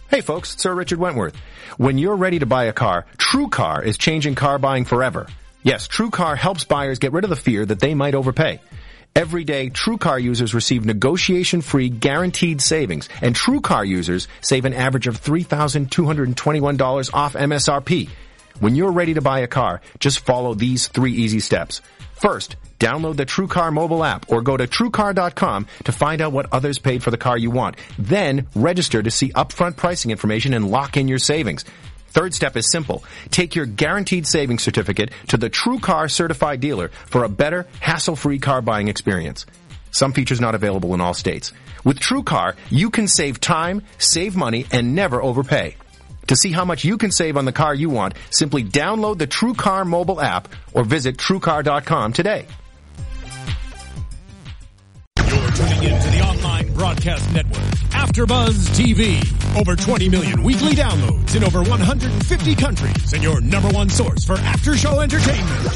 Hey folks, it's Sir Richard Wentworth. When you're ready to buy a car, TrueCar is changing car buying forever. Yes, TrueCar helps buyers get rid of the fear that they might overpay. Every day, TrueCar users receive negotiation-free guaranteed savings, and TrueCar users save an average of $3,221 off MSRP. When you're ready to buy a car, just follow these 3 easy steps. First, download the TrueCar mobile app or go to TrueCar.com to find out what others paid for the car you want. Then, register to see upfront pricing information and lock in your savings. Third step is simple. Take your guaranteed savings certificate to the TrueCar certified dealer for a better, hassle-free car buying experience. Some features not available in all states. With TrueCar, you can save time, save money, and never overpay. To see how much you can save on the car you want, simply download the TrueCar mobile app or visit TrueCar.com today. You're tuning in to the online broadcast network, AfterBuzz TV. Over 20 million weekly downloads in over 150 countries, and your number one source for after-show entertainment.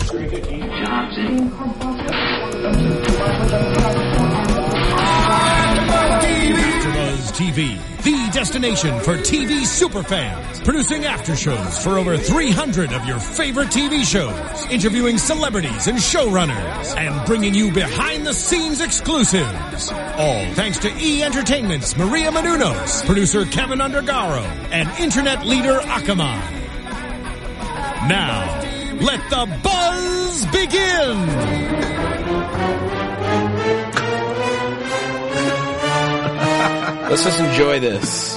AfterBuzz TV, the destination for TV superfans, producing after shows for over 300 of your favorite TV shows, interviewing celebrities and showrunners, and bringing you behind-the-scenes exclusives. All thanks to E! Entertainment's Maria Menounos, producer Kevin Undergaro, and internet leader Akamai. Now, let the buzz begin! Let's just enjoy this.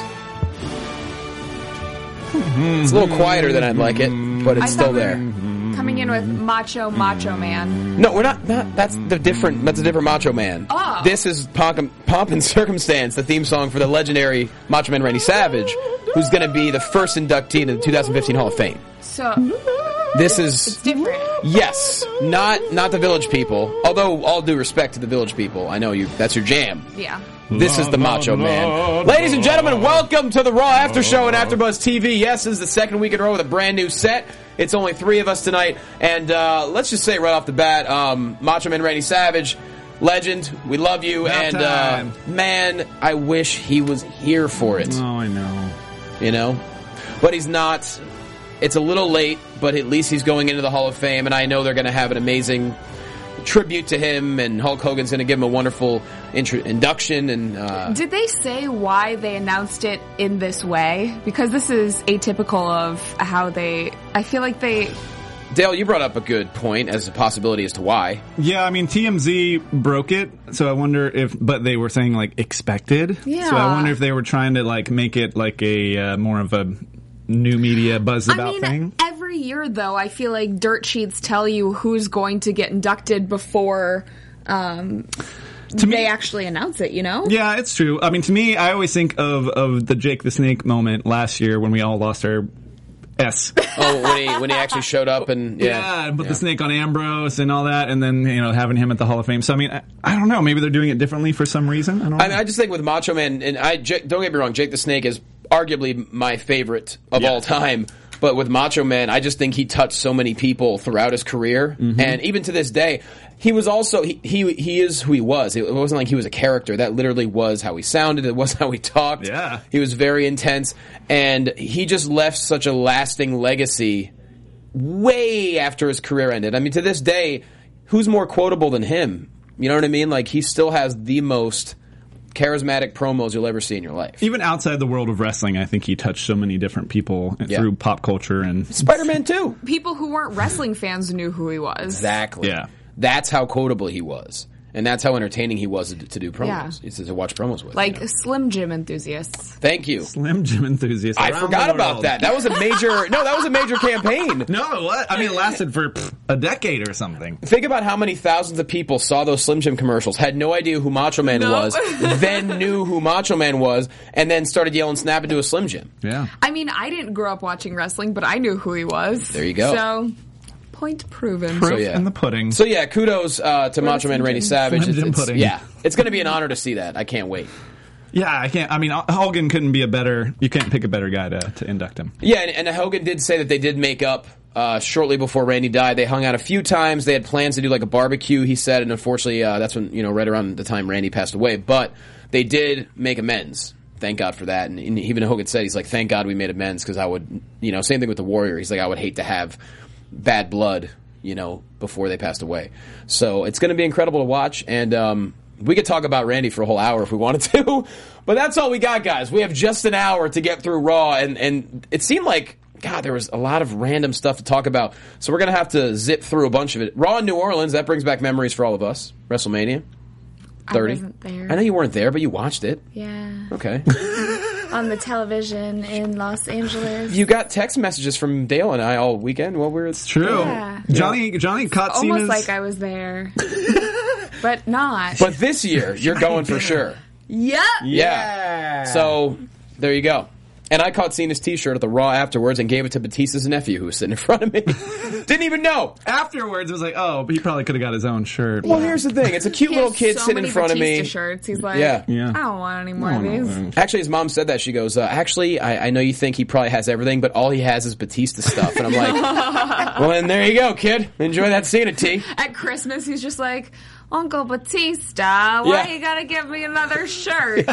It's a little quieter than I'd like it, but it's still there. Coming in with Macho Man. No, we're not. That's a different Macho Man. Oh. This is Pomp and Circumstance, the theme song for the legendary Macho Man Randy Savage, who's going to be the first inductee to the 2015 Hall of Fame. So this is it's different. Yes, not the Village People. Although all due respect to the Village People, I know that's your jam. Yeah. This is the Macho Man. Ladies and gentlemen, welcome to the Raw After Show on AfterBuzz TV. Yes, this is the second week in a row with a brand new set. It's only 3 of us tonight, and let's just say right off the bat, Macho Man Randy Savage, legend, we love you, and man, I wish he was here for it. Oh, I know. You know? But he's not. It's a little late, but at least he's going into the Hall of Fame, and I know they're going to have an amazing tribute to him, and Hulk Hogan's going to give him a wonderful induction. And did they say why they announced it in this way? Because this is atypical of how they. I feel like they. Dale, you brought up a good point as a possibility as to why. Yeah, I mean, TMZ broke it, so I wonder if, but they were saying, like, expected. Yeah. So I wonder if they were trying to, like, make it, like, a, more of a new media buzz about thing. Every year, though, I feel like dirt sheets tell you who's going to get inducted before, they actually announce it, you know? Yeah, it's true. I mean, to me, I always think of the Jake the Snake moment last year when we all lost our S. Oh, when he actually showed up and put the snake on Ambrose and all that, and then having him at the Hall of Fame. So I mean, I don't know. Maybe they're doing it differently for some reason. I don't know. I just think with Macho Man, and don't get me wrong, Jake the Snake is arguably my favorite of all time. But with Macho Man, I just think he touched so many people throughout his career, and even to this day, he was also he is who he was. It wasn't like he was a character. That literally was how he sounded. It was how he talked. Yeah, he was very intense, and he just left such a lasting legacy way after his career ended. I mean, to this day, who's more quotable than him? You know what I mean? Like, he still has the most charismatic promos you'll ever see in your life. Even outside the world of wrestling, I think he touched so many different people through pop culture and Spider-Man too. People who weren't wrestling fans knew who he was. Exactly. Yeah. That's how quotable he was. And that's how entertaining he was to do promos. It's to watch promos with. Like Slim Jim enthusiasts. Thank you. Slim Jim enthusiasts. I forgot about that. That was a major campaign. No, what? I mean, it lasted for a decade or something. Think about how many thousands of people saw those Slim Jim commercials, had no idea who Macho Man was, then knew who Macho Man was, and then started yelling snap into a Slim Jim. Yeah. I mean, I didn't grow up watching wrestling, but I knew who he was. There you go. So, point proven. Proof in the pudding. So yeah, kudos to Macho Man Randy Savage. Pudding. Yeah, it's going to be an honor to see that. I can't wait. Yeah, I can't. I mean, Hogan couldn't be a better. You can't pick a better guy to induct him. Yeah, and Hogan did say that they did make up shortly before Randy died. They hung out a few times. They had plans to do like a barbecue, he said, and unfortunately, that's when right around the time Randy passed away. But they did make amends. thank God for that. And even Hogan said, he's like, thank God we made amends, because I would, same thing with the Warrior. He's like, I would hate to have bad blood, before they passed away. So it's going to be incredible to watch. And we could talk about Randy for a whole hour if we wanted to. But that's all we got, guys. We have just an hour to get through Raw. And it seemed like, God, there was a lot of random stuff to talk about. So we're going to have to zip through a bunch of it. Raw in New Orleans, that brings back memories for all of us. WrestleMania 30. I wasn't there. I know you weren't there, but you watched it. Yeah. Okay. On the television in Los Angeles. You got text messages from Dale and I all weekend while we were... It's true. Yeah. Johnny caught Cena's... Almost like I was there. But not. But this year, you're going for sure. Yep. Yeah. So, there you go. And I caught Cena's t-shirt at the Raw afterwards and gave it to Batista's nephew, who was sitting in front of me. Didn't even know. Afterwards, it was like, oh, but he probably could have got his own shirt. Well, here's the thing. It's a cute little kid sitting in front of me. Batista shirts. He's like, Yeah. I don't want any more of these. Actually, his mom said that. She goes, actually, I know you think he probably has everything, but all he has is Batista stuff. And I'm like, well, then there you go, kid. Enjoy that Cena tee. At Christmas, he's just like, Uncle Batista, why you gotta give me another shirt?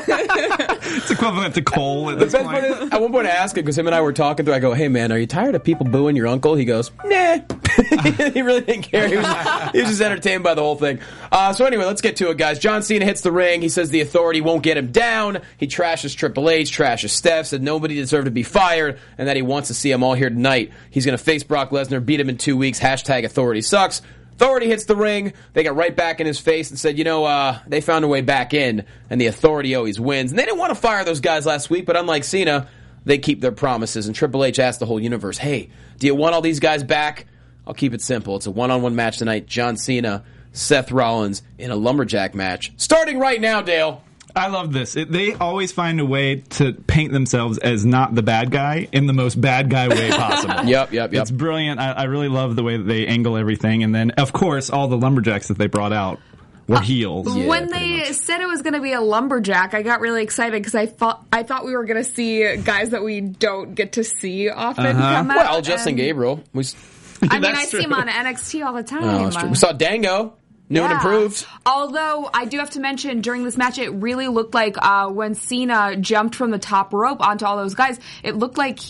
It's equivalent to Cole at this The best part point. is, at one point I asked him, because him and I were talking through, I go, hey man, are you tired of people booing your uncle? He goes, nah. He really didn't care. He was just entertained by the whole thing. So anyway, let's get to it, guys. John Cena hits the ring. He says the Authority won't get him down. He trashes Triple H, trashes Steph, said nobody deserved to be fired, and that he wants to see them all here tonight. He's going to face Brock Lesnar, beat him in 2 weeks. Hashtag Authority sucks. Authority hits the ring. They got right back in his face and said, they found a way back in, and the Authority always wins. And they didn't want to fire those guys last week, but unlike Cena, they keep their promises. And Triple H asked the whole universe, hey, do you want all these guys back? I'll keep it simple. It's a one-on-one match tonight. John Cena, Seth Rollins in a lumberjack match. Starting right now, Dale. I love this. They always find a way to paint themselves as not the bad guy in the most bad guy way possible. Yep. It's brilliant. I really love the way that they angle everything. And then, of course, all the lumberjacks that they brought out were heels. When they said it was going to be a lumberjack, I got really excited because I thought we were going to see guys that we don't get to see often come out. Well, Justin Gabriel. I see him on NXT all the time. Oh, that's true. We saw Dango. New and improved. Although, I do have to mention, during this match, it really looked like when Cena jumped from the top rope onto all those guys, it looked like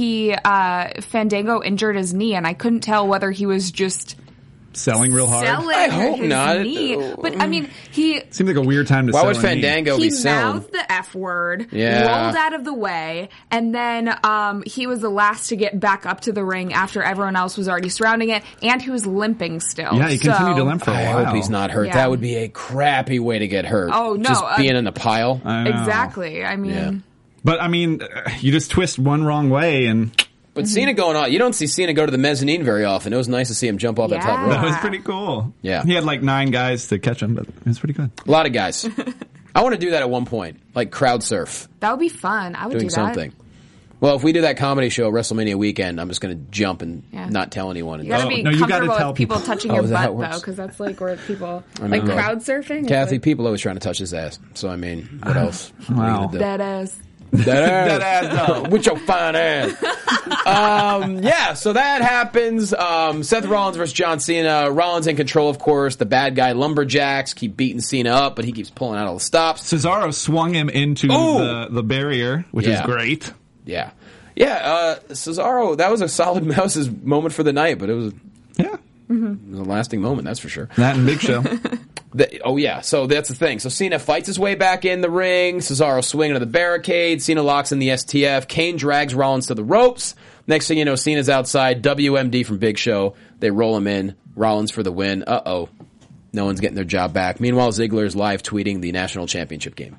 Fandango injured his knee, and I couldn't tell whether he was just... selling real hard? I hope not. Knee. But, I mean, he... Seems like a weird time to sell. Why would Fandango be selling? He mouthed the F word, rolled out of the way, and then he was the last to get back up to the ring after everyone else was already surrounding it, and he was limping still. Yeah, he continued to limp for a while. I hope he's not hurt. Yeah. That would be a crappy way to get hurt. Oh, no. Just being in the pile. Exactly. I mean... Yeah. But, I mean, you just twist one wrong way and... But Cena going on, you don't see Cena go to the mezzanine very often. It was nice to see him jump off that top rope. That was pretty cool. Yeah. He had like 9 guys to catch him, but it was pretty good. A lot of guys. I want to do that at one point, like crowd surf. That would be fun. I would doing do that. something. Well, if we do that comedy show WrestleMania weekend, I'm just going to jump and not tell anyone. You got to be comfortable with people touching your butt, though, because that's like where people like crowd surfing. Kathy, like, people always trying to touch his ass. So I mean, what else? Wow. Dead ass. That ass with your fine ass. So that happens. Seth Rollins versus John Cena. Rollins in control, of course. The bad guy lumberjacks keep beating Cena up, but he keeps pulling out all the stops. Cesaro swung him into the barrier, which is great. Yeah. Cesaro, that was a solid his moment for the night, but it was it was a lasting moment, that's for sure. That and Big Show. So that's the thing. So Cena fights his way back in the ring. Cesaro swinging to the barricade. Cena locks in the STF. Kane drags Rollins to the ropes. Next thing you know, Cena's outside. WMD from Big Show. They roll him in. Rollins for the win. Uh-oh. No one's getting their job back. Meanwhile, Ziggler's live tweeting the national championship game.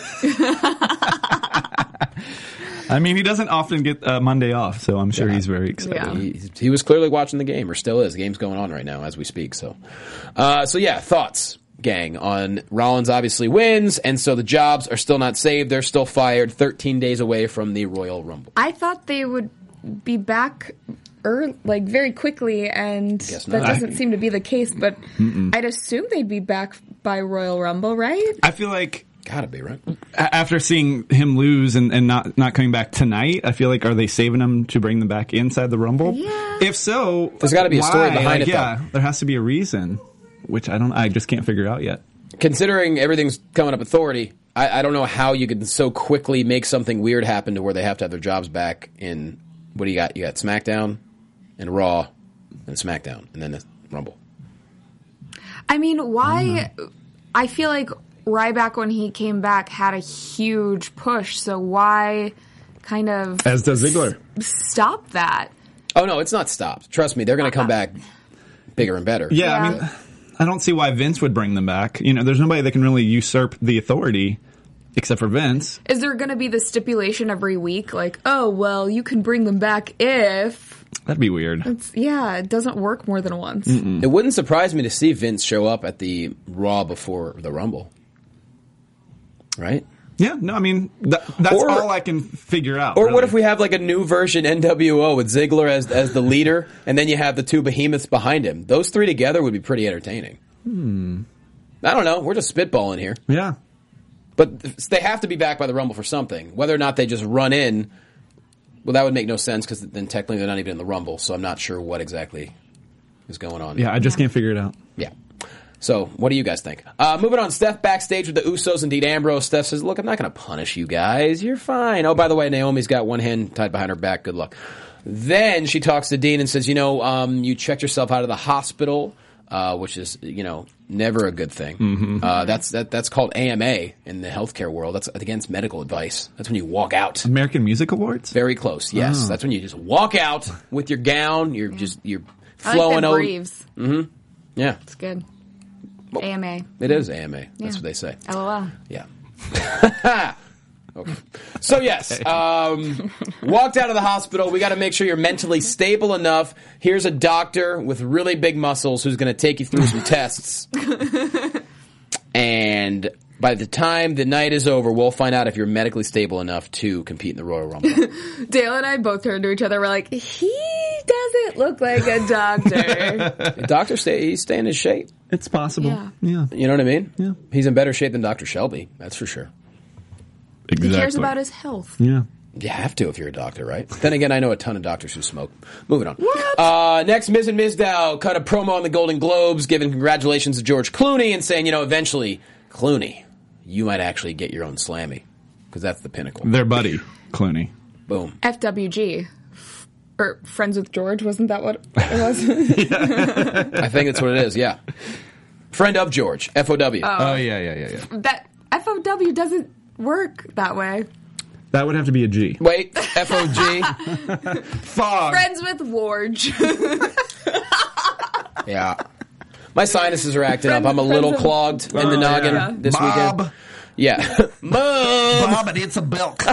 I mean, he doesn't often get Monday off, so I'm sure he's very excited. Yeah. He was clearly watching the game, or still is. The game's going on right now as we speak. So thoughts, gang, on Rollins obviously wins, and so the jobs are still not saved. They're still fired 13 days away from the Royal Rumble. I thought they would be back very quickly, and that doesn't seem to be the case, but I'd assume they'd be back by Royal Rumble, right? I feel like... Gotta be, right? After seeing him lose and not coming back tonight, I feel like, are they saving him to bring them back inside the Rumble? Yeah. If so, there's got to be a story behind it. Yeah, there has to be a reason, which I just can't figure out yet. considering everything's coming up Authority, I don't know how you could so quickly make something weird happen to where they have to have their jobs back in, what do you got? You got SmackDown and Raw and SmackDown and then the Rumble. I mean, why? I feel like Ryback, when he came back, had a huge push, so why kind of... As does Ziggler. Stop that? Oh, no, it's not stopped. Trust me, they're going to come back bigger and better. Yeah, I mean, I don't see why Vince would bring them back. You know, there's nobody that can really usurp the authority except for Vince. Is there going to be the stipulation every week, like, oh, well, you can bring them back if... That'd be weird. It doesn't work more than once. It wouldn't surprise me to see Vince show up at the Raw before the Rumble. Right? Yeah, no, I mean, that's all I can figure out. Or really. what if we have like a new version NWO with Ziggler as the leader, and then you have the two behemoths behind him? Those three together would be pretty entertaining. I don't know. We're just spitballing here. Yeah. But they have to be back by the Rumble for something. Whether or not they just run in, well, that would make no sense because then technically they're not even in the Rumble, so I'm not sure what exactly is going on. Yeah, I just can't figure it out. Yeah. So, what do you guys think? Moving on, Steph backstage with the Usos and Dean Ambrose. Steph says, look, I'm not going to punish you guys. You're fine. Oh, by the way, Naomi's got one hand tied behind her back. Good luck. Then she talks to Dean and says, you checked yourself out of the hospital, which is, never a good thing. Mm-hmm. That's called AMA in the healthcare world. That's against medical advice. That's when you walk out. American Music Awards? Very close, yes. Oh. That's when you just walk out with your gown. You're flowing I like over. Breves. Mm-hmm. Yeah. It's good. AMA. It is AMA. That's what they say. LOL. Yeah. Okay. So yes, walked out of the hospital. We got to make sure you're mentally stable enough. Here's a doctor with really big muscles who's going to take you through some tests. And by the time the night is over, we'll find out if you're medically stable enough to compete in the Royal Rumble. Dale and I both turned to each other. We're like, he doesn't look like a doctor. The doctor he's staying in shape. It's possible. Yeah. You know what I mean? Yeah. He's in better shape than Dr. Shelby. That's for sure. Exactly. He cares about his health. Yeah. You have to if you're a doctor, right? Then again, I know a ton of doctors who smoke. Moving on. Next, Miz and Mizdow cut a promo on the Golden Globes, giving congratulations to George Clooney and saying, eventually, Clooney, you might actually get your own Slammy. Because that's the pinnacle. Their buddy, Clooney. Boom. FWG. Or Friends with George, wasn't that what it was? I think that's what it is, yeah. Friend of George, FOW. Oh, yeah. That FOW doesn't work that way. That would have to be a G. Wait, FOG? Fog. Friends with Warge. Yeah. My sinuses are acting up. I'm a little clogged in the noggin this weekend. Yeah. Bob, it needs some milk.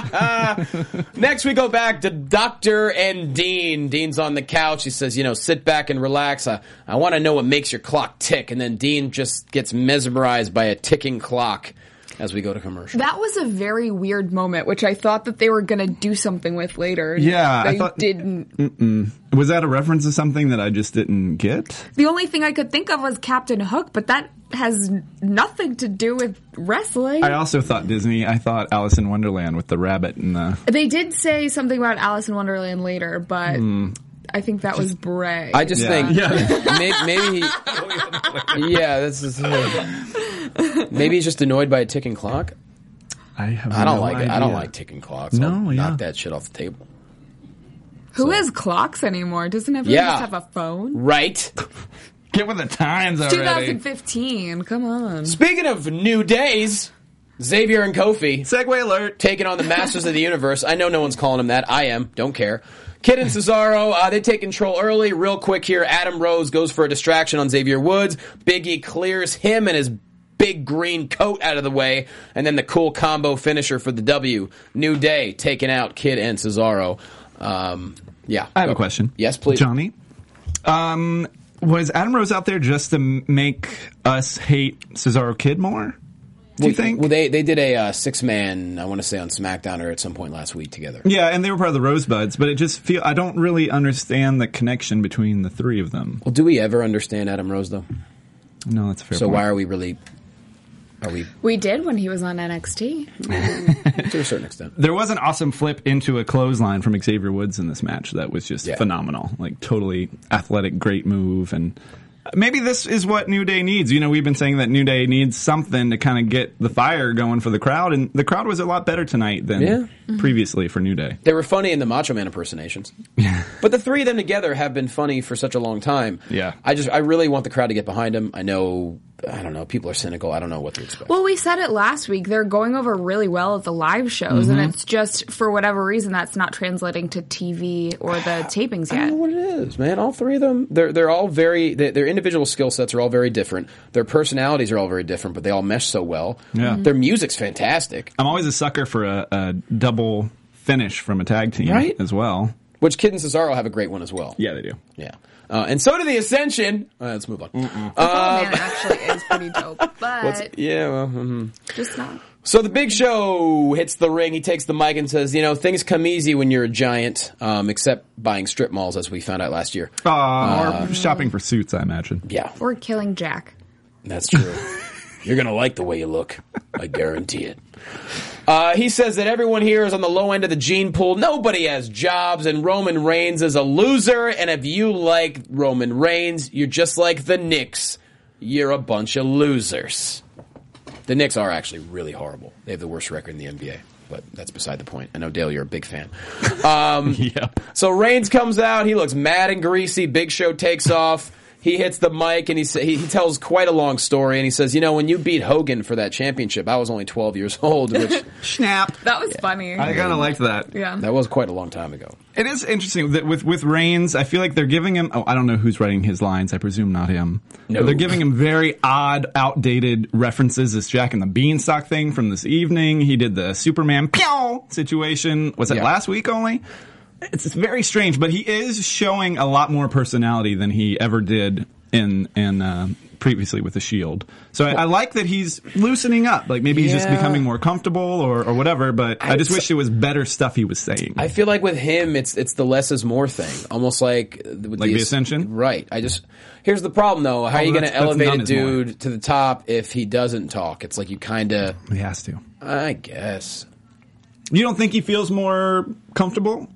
Next, we go back to Dr. and Dean. Dean's on the couch. He says, sit back and relax. I want to know what makes your clock tick. And then Dean just gets mesmerized by a ticking clock as we go to commercial. That was a very weird moment, which I thought that they were going to do something with later. Yeah. They didn't. Was that a reference to something that I just didn't get? The only thing I could think of was Captain Hook, but that has nothing to do with wrestling. I also thought Disney. I thought Alice in Wonderland with the rabbit and the... They did say something about Alice in Wonderland later, but I think that was Bray. I just think maybe he... Yeah, this is... Maybe he's just annoyed by a ticking clock. I don't like it. I don't like ticking clocks. Knock that shit off the table. Who has clocks anymore? Doesn't everyone just have a phone? Right. Get with the times already. 2015. Come on. Speaking of new days, Xavier and Kofi. Segway alert. Taking on the Masters of the Universe. I know no one's calling them that. I am. Don't care. Kid and Cesaro, they take control early. Real quick here, Adam Rose goes for a distraction on Xavier Woods. Big E clears him and his big green coat out of the way. And then the cool combo finisher for the W. New Day taking out Kid and Cesaro. Yeah. I have a question. Yes, please. Johnny. Was Adam Rose out there just to make us hate Cesaro Kid more? Do you think? Well, they did a 6-man, I want to say, on SmackDown or at some point last week together. Yeah, and they were part of the Rosebuds, but it just I don't really understand the connection between the three of them. Well, do we ever understand Adam Rose, though? No, that's a fair point. So why are we really... We did when he was on NXT. To a certain extent. There was an awesome flip into a clothesline from Xavier Woods in this match that was just phenomenal. Like, totally athletic, great move, and maybe this is what New Day needs. You know, we've been saying that New Day needs something to kind of get the fire going for the crowd, and the crowd was a lot better tonight than previously for New Day. They were funny in the Macho Man impersonations. But the three of them together have been funny for such a long time. Yeah. I really want the crowd to get behind them. I don't know, people are cynical. I don't know what to expect. Well, we said it last week. They're going over really well at the live shows, and it's just, for whatever reason, that's not translating to TV or the tapings yet. I don't know what it is, man. All three of them, they're all their individual skill sets are all very different. Their personalities are all very different, but they all mesh so well. Yeah. Their music's fantastic. I'm always a sucker for a double finish from a tag team as well. Which Kid and Cesaro have a great one as well. Yeah, they do. Yeah. And so do the Ascension. Let's move on. Man actually is pretty dope, but just not. So the Big Show hits the ring. He takes the mic and says, things come easy when you're a giant, except buying strip malls, as we found out last year. Or shopping for suits, I imagine. Yeah. Or killing Jack. That's true. You're going to like the way you look. I guarantee it. He says that everyone here is on the low end of the gene pool. Nobody has jobs, and Roman Reigns is a loser. And if you like Roman Reigns, you're just like the Knicks. You're a bunch of losers. The Knicks are actually really horrible. They have the worst record in the NBA, but that's beside the point. I know, Dale, you're a big fan. Yeah. So Reigns comes out. He looks mad and greasy. Big Show takes off. He hits the mic and he tells quite a long story, and he says, when you beat Hogan for that championship, I was only 12 years old, which Snap. That was funny. I kind of liked that. Yeah. that was quite a long time ago. It is interesting that with Reigns, I feel like they're giving him. I don't know who's writing his lines. I presume not him. No. But they're giving him very odd, outdated references. This Jack and the Beanstalk thing from this evening. He did the Superman pew situation. Was it last week only? It's very strange, but he is showing a lot more personality than he ever did in previously with the Shield. So I like that he's loosening up. Like maybe he's just becoming more comfortable or whatever, but I just wish it was better stuff he was saying. I feel like with him, it's the less is more thing. Almost like with the Ascension? Right. Here's the problem though. How are you going to elevate a dude to the top if he doesn't talk? It's like you kind of... He has to. I guess. You don't think he feels more comfortable?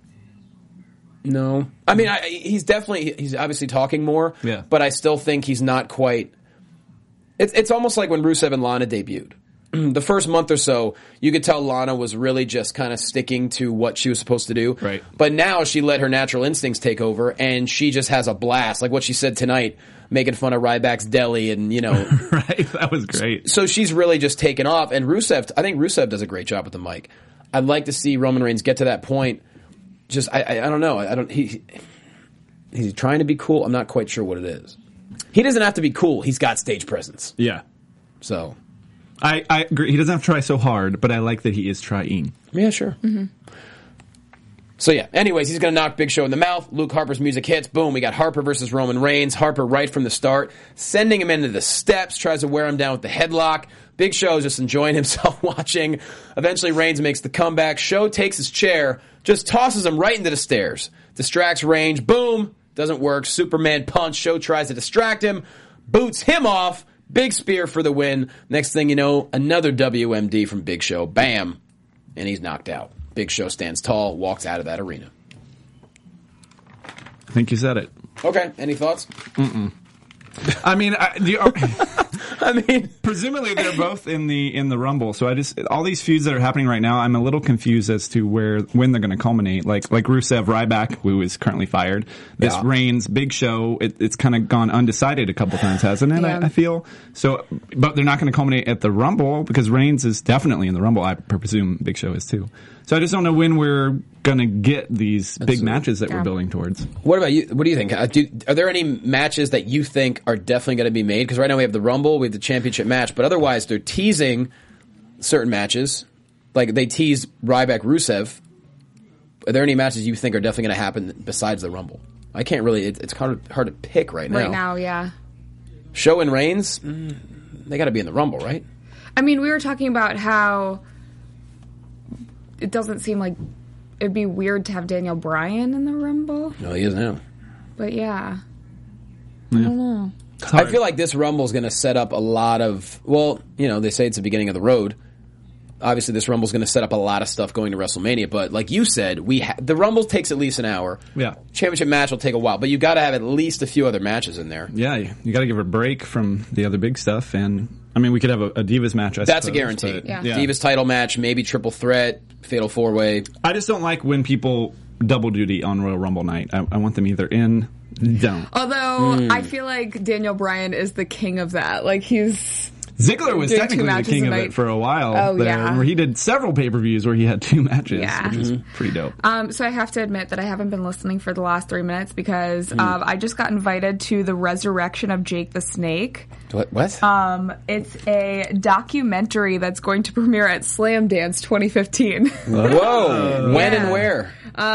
No. I mean, he's obviously talking more, but I still think he's not quite... It's almost like when Rusev and Lana debuted. The first month or so, you could tell Lana was really just kind of sticking to what she was supposed to do. Right. But now she let her natural instincts take over, and she just has a blast. Like what she said tonight, making fun of Ryback's Deli and, Right, that was great. So she's really just taken off, and I think Rusev does a great job with the mic. I'd like to see Roman Reigns get to that point. Just I don't know. He's trying to be cool. I'm not quite sure what it is. He doesn't have to be cool. He's got stage presence. Yeah. So I agree. He doesn't have to try so hard, but I like that he is trying. Yeah, sure. Mm-hmm. So yeah. Anyways, he's going to knock Big Show in the mouth. Luke Harper's music hits. Boom. We got Harper versus Roman Reigns. Harper right from the start, sending him into the steps, tries to wear him down with the headlock. Big Show is just enjoying himself watching. Eventually, Reigns makes the comeback. Show takes his chair, just tosses him right into the stairs. Distracts Reigns. Boom. Doesn't work. Superman punch. Show tries to distract him. Boots him off. Big spear for the win. Next thing you know, another WMD from Big Show. Bam. And he's knocked out. Big Show stands tall, walks out of that arena. I think you said it. Okay. Any thoughts? Mm-mm. I mean, presumably they're both in the Rumble. So all these feuds that are happening right now, I'm a little confused as to when they're going to culminate. Like Rusev, Ryback, who is currently fired. This Reigns, Big Show, it's kind of gone undecided a couple times, hasn't it? Yeah. I feel so, but they're not going to culminate at the Rumble because Reigns is definitely in the Rumble. I presume Big Show is too. So I just don't know when we're going to get these big matches that we're building towards. What about you? What do you think? Are there any matches that you think are definitely going to be made? Because right now we have the Rumble, we have the championship match, but otherwise they're teasing certain matches. Like they teased Ryback Rusev. Are there any matches you think are definitely going to happen besides the Rumble? I can't really. It's hard to pick right now. Right now, yeah. Show and Reigns, they got to be in the Rumble, right? I mean, we were talking about how it doesn't seem like it'd be weird to have Daniel Bryan in the Rumble. No, he is now. But yeah. I don't know. I feel like this Rumble is going to set up a lot of, they say it's the beginning of the road. Obviously, this Rumble's going to set up a lot of stuff going to WrestleMania, but like you said, the Rumble takes at least an hour. Yeah. Championship match will take a while, but you got to have at least a few other matches in there. Yeah, you got to give her a break from the other big stuff, and I mean, we could have a Divas match. That's a guarantee. Yeah. Divas title match, maybe triple threat, fatal 4-way. I just don't like when people double duty on Royal Rumble night. I want them either in, don't. Although I feel like Daniel Bryan is the king of that. Like Ziggler was doing technically the king of it for a while where he did several pay-per-views where he had 2 matches, which is pretty dope. So I have to admit that I haven't been listening for the last 3 minutes because I just got invited to the resurrection of Jake the Snake. What? It's a documentary that's going to premiere at Slam Dance 2015. Whoa! When and where?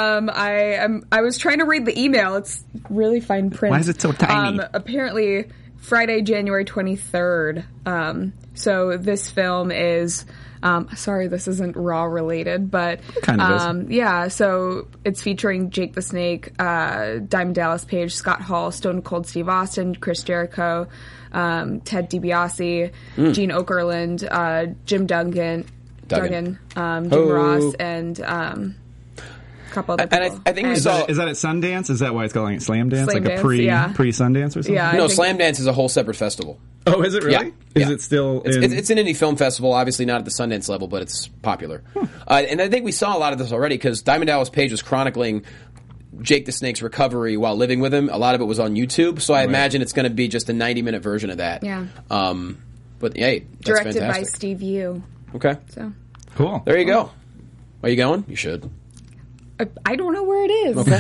I was trying to read the email. It's really fine print. Why is it so tiny? Apparently Friday, January 23rd. So this film is, sorry, this isn't Raw related, but kind of is. Yeah. So it's featuring Jake the Snake, Diamond Dallas Page, Scott Hall, Stone Cold Steve Austin, Chris Jericho, Ted DiBiase, Gene Okerlund, Jim Duggan, Jim Ross, and couple other people. And I think we saw... Is that at Sundance? Is that why it's calling it Slam Dance? Slam like a Dance, pre-Sundance or something? Yeah, No, Slam Dance is a whole separate festival. Oh, is it really? Yeah. Is it still It's an indie film festival, obviously not at the Sundance level, but it's popular. And I think we saw a lot of this already because Diamond Dallas Page was chronicling Jake the Snake's recovery while living with him. A lot of it was on YouTube, so I imagine it's going to be just a 90-minute version of that. Yeah. But hey, that's directed fantastic. by Steve Yu. Okay. So cool. There you go. Are you going? You should. I don't know where it is. We'll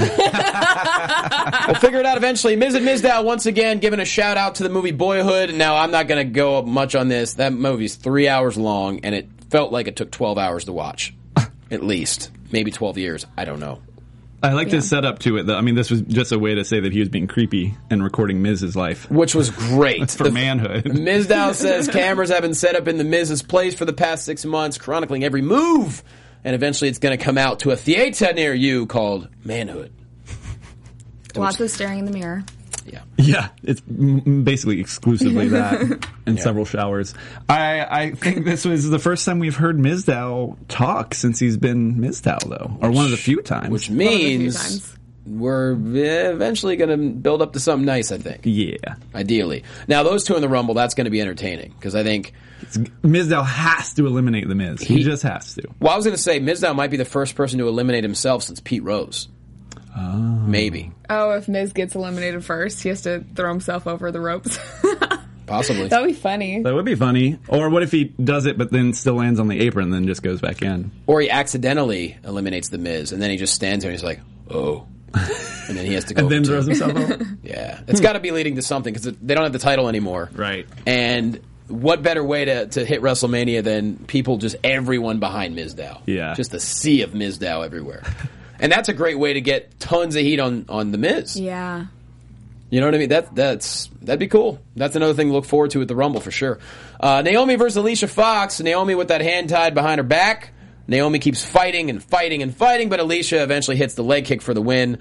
figure it out eventually. Miz and Mizdow once again giving a shout out to the movie Boyhood. Now, I'm not going to go up much on this. That movie's 3 hours long, and it felt like it took 12 hours to watch. At least. Maybe 12 years. I don't know. I like this setup to it, though. I mean, this was just a way to say that he was being creepy and recording Miz's life. Which was great. For manhood. Mizdow says cameras have been set up in the Miz's place for the past 6 months, chronicling every move. And eventually it's going to come out to a theater near you called Manhood. Lots of staring in the mirror. Yeah. Yeah, it's basically exclusively that and several showers. I think this was the first time we've heard Mizdow talk since he's been Mizdow, though. Or one of the few times. Which means we're eventually going to build up to something nice, I think. Yeah. Ideally. Now, those two in the Rumble, that's going to be entertaining. Because I think... Mizdow has to eliminate The Miz. He just has to. Well, I was going to say, Mizdow might be the first person to eliminate himself since Pete Rose. Oh. Maybe. Oh, if Miz gets eliminated first, he has to throw himself over the ropes. Possibly. That would be funny. That would be funny. Or what if he does it but then still lands on the apron and then just goes back in? Or he accidentally eliminates The Miz, and then he just stands there and he's like, oh. And then he has to go and then throws himself out? Yeah. It's got to be leading to something, because they don't have the title anymore. Right. And... what better way to hit WrestleMania than people, just everyone behind Mizdow? Yeah. Just a sea of Mizdow everywhere. And that's a great way to get tons of heat on The Miz. Yeah. You know what I mean? That'd be cool. That's another thing to look forward to at the Rumble for sure. Naomi versus Alicia Fox. Naomi with that hand tied behind her back. Naomi keeps fighting and fighting and fighting, but Alicia eventually hits the leg kick for the win.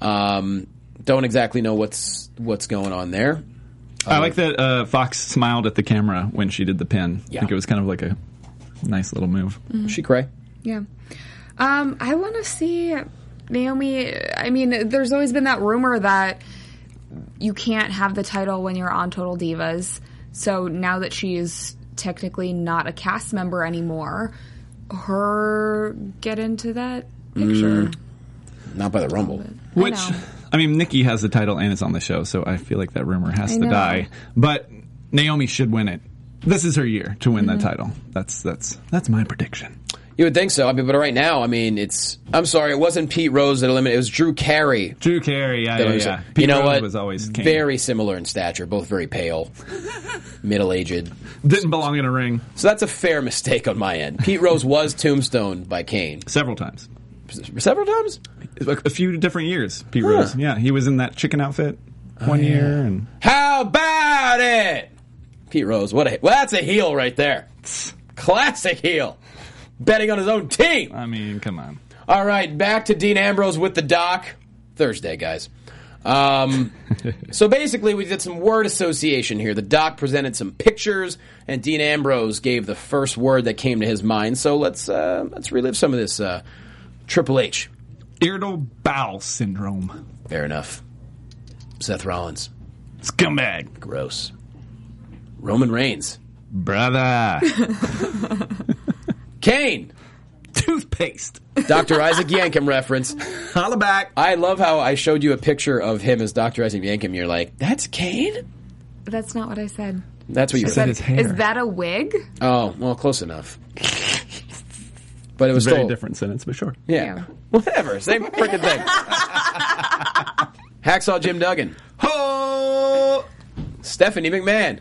Don't exactly know what's going on there. I like that Fox smiled at the camera when she did the pin. Yeah. I think it was kind of like a nice little move. Mm-hmm. She cray. Yeah. I want to see Naomi. I mean, there's always been that rumor that you can't have the title when you're on Total Divas. So now that she's technically not a cast member anymore, her get into that picture. Not by the Rumble. Which, I mean, Nikki has the title and it's on the show, so I feel like that rumor has to die. But Naomi should win it. This is her year to win that title. That's my prediction. You would think so. I mean, but right now, I mean, I'm sorry, it wasn't Pete Rose that eliminated. It was Drew Carey. Drew Carey, yeah. Pete, you know Rose what? Was always king. Very similar in stature, both very pale, middle-aged. Didn't belong in a ring. So that's a fair mistake on my end. Pete Rose was tombstoned by Kane. Several times. Several times? A few different years, Pete Rose. Yeah, he was in that chicken outfit one year. And how about it? Pete Rose, well, that's a heel right there. Classic heel. Betting on his own team. I mean, come on. All right, back to Dean Ambrose with the Doc. Thursday, guys. So basically, we did some word association here. The doc presented some pictures, and Dean Ambrose gave the first word that came to his mind. So let's relive some of this. Triple H. Irritable bowel syndrome. Fair enough. Seth Rollins. Scumbag. Gross. Roman Reigns. Brother. Kane. Toothpaste. Dr. Isaac Yankem reference. Holla back. I love how I showed you a picture of him as Dr. Isaac Yankem. You're like, that's Kane? That's not what I said. That's what you said. His hair. Is that a wig? Oh, well, close enough. But it was Very still different sentence, but sure. Yeah. Whatever. Same freaking thing. Hacksaw Jim Duggan. Ho! Stephanie McMahon.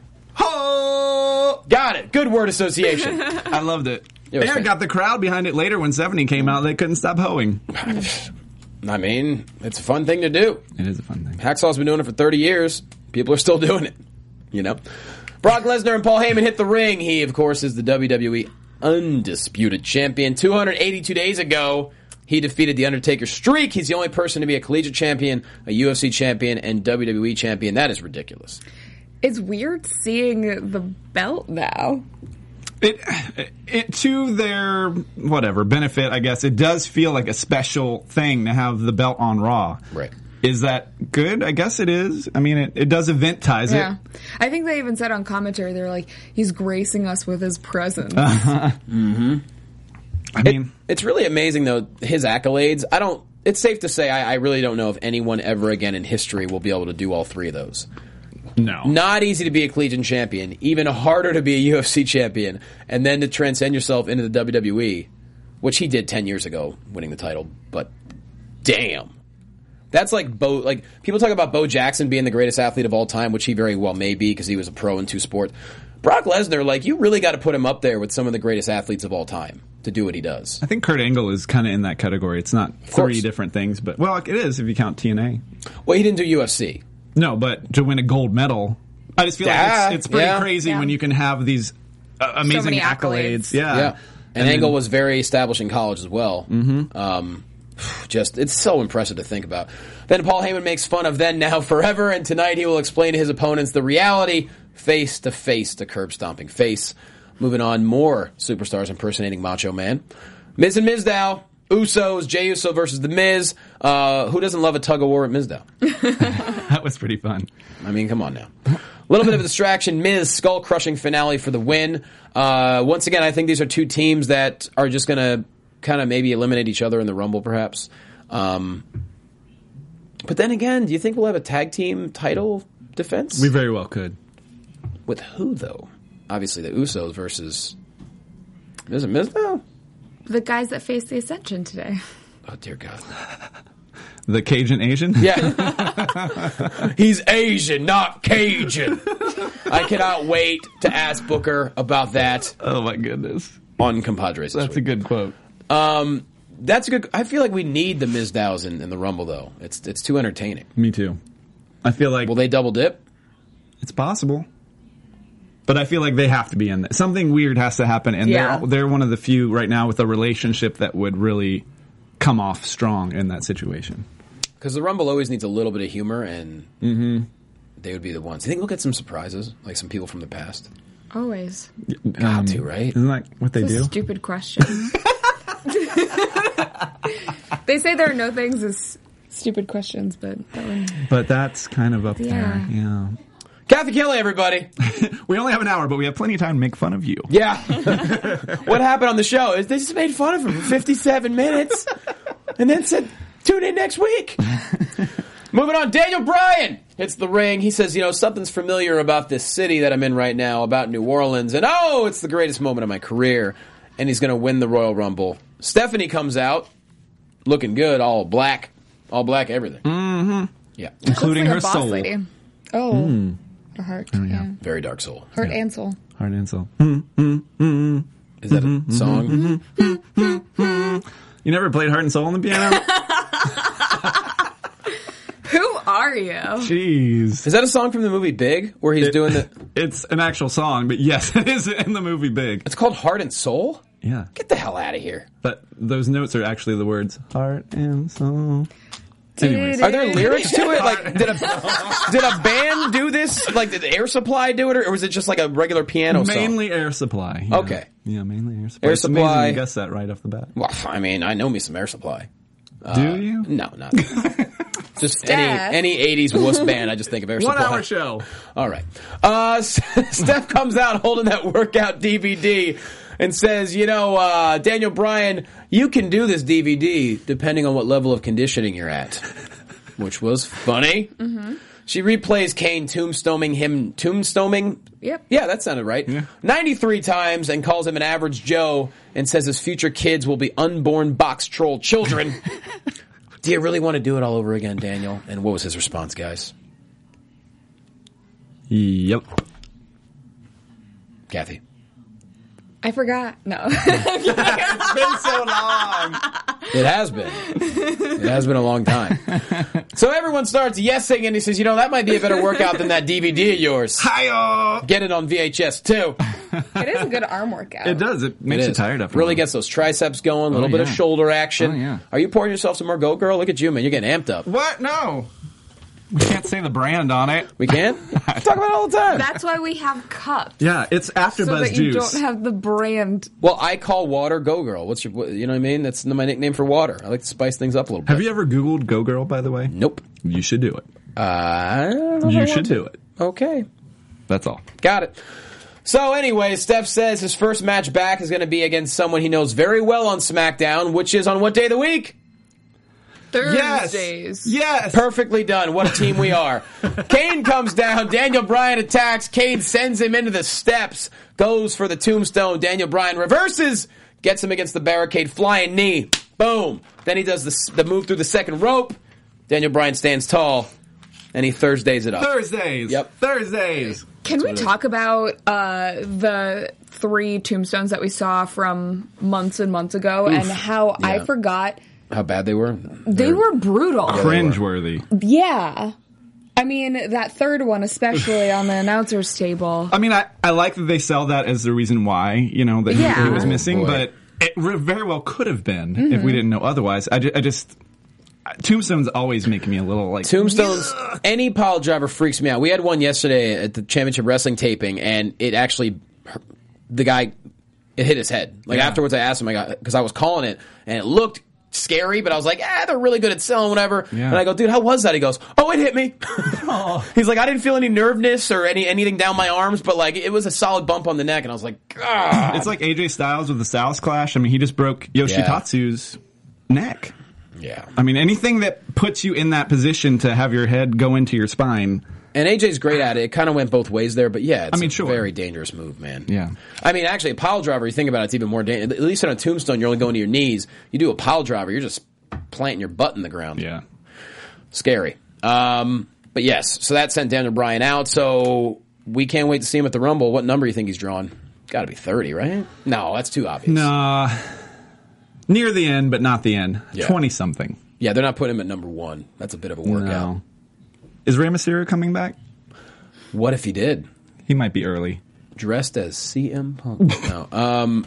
Ho! Got it. Good word association. I loved it. It was And got the crowd behind it later when 70 came out. They couldn't stop hoeing. I mean, it's a fun thing to do. It is a fun thing. Hacksaw's been doing it for 30 years. People are still doing it. You know? Brock Lesnar and Paul Heyman hit the ring. He, of course, is the WWE undisputed champion. 282 days ago, he defeated The Undertaker's streak. He's the only person to be a collegiate champion, a UFC champion, and WWE champion. That is ridiculous. It's weird seeing the belt now. It to their whatever benefit, I guess. It does feel like a special thing to have the belt on Raw. Right. Is that good? I guess it is. I mean, it does event-tize Yeah. it. I think they even said on commentary, they're like, he's gracing us with his presence. I mean, It's really amazing, though, his accolades. It's safe to say I really don't know if anyone ever again in history will be able to do all three of those. no. Not easy to be a collegiate champion, even harder to be a UFC champion, and then to transcend yourself into the WWE, which he did 10 years ago, winning the title. But damn. That's like people talk about Bo Jackson being the greatest athlete of all time, which he very well may be because he was a pro in two sports. Brock Lesnar, you really got to put him up there with some of the greatest athletes of all time to do what he does. I think Kurt Angle is kind of in that category. It's not three different things, but, well, it is if you count TNA. Well, he didn't do UFC. No, but to win a gold medal, I just feel like it's pretty crazy when you can have these amazing many accolades. accolades. Yeah. And Angle was very established in college as well. Mm-hmm. It's so impressive to think about. Then Paul Heyman makes fun of Then, Now, Forever, and tonight he will explain to his opponents the reality face to face to curb stomping face. Moving on, more superstars impersonating Macho Man. Miz and Mizdow, Usos, Jey Uso versus The Miz. Who doesn't love a tug of war at Mizdow? That was pretty fun. I mean, come on now. A little bit of a distraction. Miz, skull-crushing finale for the win. Once again, I think these are two teams that are just going to kind of maybe eliminate each other in the Rumble, perhaps. But then again, do you think we'll have a tag team title defense? We very well could. With who, though? Obviously, the Usos versus Miz and Mizdow? The guys that faced the Ascension today. Oh, dear God. The Cajun Asian? Yeah. He's Asian, not Cajun. I cannot wait to ask Booker about that Oh, my goodness. on Compadres this That's a week. good quote. That's a good. I feel like we need the Mizdows in the Rumble, though. It's too entertaining. Me too. I feel like Will they double dip? it's possible. But I feel like they have to be in there. Something weird has to happen, and Yeah. they're one of the few right now with a relationship that would really come off strong in that situation. Because the Rumble always needs a little bit of humor, and they would be the ones. You think we'll get some surprises, like some people from the past? Always. Got to, right? Isn't that what they It's a do? stupid question. They say there are no things as stupid questions, but that one... But that's kind of up Yeah. there. Yeah. Kathy Kelly, everybody. We only have an hour, but we have plenty of time to make fun of you. Yeah. What happened on the show is they just made fun of him for 57 minutes and then said, tune in next week. Moving on, Daniel Bryan hits the ring. He says, something's familiar about this city that I'm in right now, about New Orleans, and it's the greatest moment of my career, and he's going to win the Royal Rumble. Stephanie comes out, looking good, all black everything. Mm-hmm. Yeah. Including her Looks like a boss soul. lady. Oh. Her heart. Yeah. Very dark soul. Heart and soul. Heart and soul. Is that a song? You never played Heart and Soul on the piano? Who are you? Jeez. Is that a song from the movie Big, where he's doing the... It's an actual song, but yes, it is in the movie Big. It's called Heart and Soul? Yeah. Get the hell out of here. But those notes are actually the words Heart and Soul. Anyways. Are there lyrics to it? Like, did a band do this? Like, did Air Supply do it, or was it just like a regular piano song? Mainly Air Supply. Yeah. Okay. Yeah, mainly Air Supply. Air It's Supply. amazing you guessed that right off the bat. Well, I mean, I know me some Air Supply. Do you? No, not just any 80s wuss band. I just think of Air Supply. 1 hour show. All right. Steph comes out holding that workout DVD and says, Daniel Bryan, you can do this DVD depending on what level of conditioning you're at. Which was funny. Mm-hmm. She replays Kane tombstoning him. Tombstoning? Yep. Yeah, that sounded right. Yeah. 93 times and calls him an average Joe and says his future kids will be unborn box troll children. Do you really want to do it all over again, Daniel? And what was his response, guys? Yep. Kathy. I forgot. No. It's been so long. It has been. It has been a long time. So everyone starts yesing, and he says, that might be a better workout than that DVD of yours. Hi-yo! Get it on VHS, too. It is a good arm workout. It does. It makes you tired after Really a while. gets those triceps going, a little bit of yeah. shoulder action. Oh, yeah. Are you pouring yourself some more Go Girl? Look at you, man. You're getting amped up. What? No. We can't say the brand on it. We can? Talk about it all the time. That's why we have cups. Yeah, it's AfterBuzz So that you juice. don't have the brand. Well, I call water Go Girl. What's your, you know what I mean? That's my nickname for water. I like to spice things up a little bit. Have you ever Googled Go Girl, by the way? Nope. You should do it. I don't know if I You want should to. do it. Okay. That's all. Got it. So anyway, Steph says his first match back is going to be against someone he knows very well on SmackDown, which is on what day of the week? Thursdays. Yes. Perfectly done. What a team we are. Kane comes down. Daniel Bryan attacks. Kane sends him into the steps. Goes for the tombstone. Daniel Bryan reverses. Gets him against the barricade. Flying knee. Boom. Then he does the move through the second rope. Daniel Bryan stands tall. And he Thursdays it up. Thursdays. Yep. Thursdays. Can we talk about the 3 tombstones that we saw from months and months ago and how I forgot How bad they were? they were brutal. Cringeworthy. Yeah. I mean, that third one, especially on the announcer's table. I mean, I like that they sell that as the reason why, that he was missing, boy. but it very well could have been if we didn't know otherwise. I just Tombstones always make me a little like... Tombstones, any pile driver freaks me out. We had one yesterday at the Championship Wrestling taping, and it actually, the guy, it hit his head. Like, afterwards I asked him, because I was calling it, and it looked scary, but I was like, they're really good at selling, whatever. Yeah. And I go, dude, how was that? He goes, it hit me. He's like, I didn't feel any nerveness or anything down my arms, but like, it was a solid bump on the neck, and I was like, God. It's like AJ Styles with the Styles Clash. I mean, he just broke Yoshitatsu's neck. Yeah. I mean, anything that puts you in that position to have your head go into your spine. And AJ's great at it. It kind of went both ways there, but yeah, it's sure. a very dangerous move, man. Yeah. I mean, actually, a pile driver, you think about it, it's even more dangerous. At least on a tombstone, you're only going to your knees. You do a pile driver, you're just planting your butt in the ground. Yeah. Scary. But yes, so that sent Daniel Bryan out, so we can't wait to see him at the Rumble. What number do you think he's drawn? Got to be 30, right? No, that's too obvious. Nah. Near the end, but not the end. Yeah. 20-something. Yeah, they're not putting him at number 1. That's a bit of a workout. No. Is Rey Mysterio coming back? What if he did? He might be early. Dressed as CM Punk. No.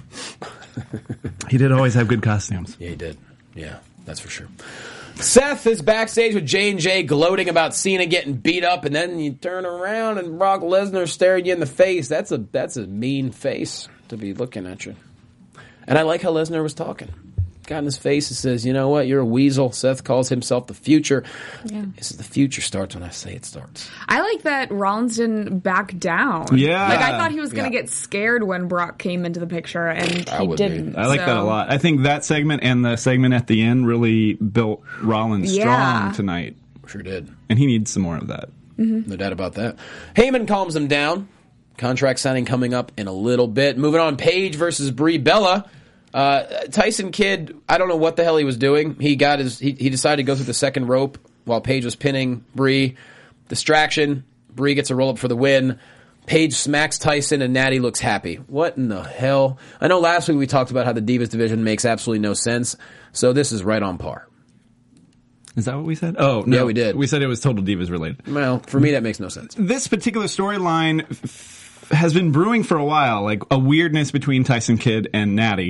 He did always have good costumes. Yeah, he did. Yeah, that's for sure. Seth is backstage with J&J gloating about Cena getting beat up, and then you turn around and Brock Lesnar staring you in the face. That's a mean face to be looking at you. And I like how Lesnar was talking. Got in his face and says, you know what, you're a weasel. Seth calls himself the future. Yeah. He says the future starts when I say it starts. I like that Rollins didn't back down. Yeah. Like, I thought he was going to get scared when Brock came into the picture, and he didn't. I like that a lot. I think that segment and the segment at the end really built Rollins strong tonight. Sure did. And he needs some more of that. Mm-hmm. No doubt about that. Heyman calms him down. Contract signing coming up in a little bit. Moving on, Paige versus Brie Bella. Tyson Kidd, I don't know what the hell he was doing. He decided to go through the second rope while Paige was pinning Brie. Distraction. Brie gets a roll up for the win. Paige smacks Tyson and Natty looks happy. What in the hell? I know last week we talked about how the Divas division makes absolutely no sense. So this is right on par. Is that what we said? Oh, no. Yeah, we did. We said it was Total Divas related. Well, for me that makes no sense. This particular storyline has been brewing for a while, like a weirdness between Tyson Kidd and Natty.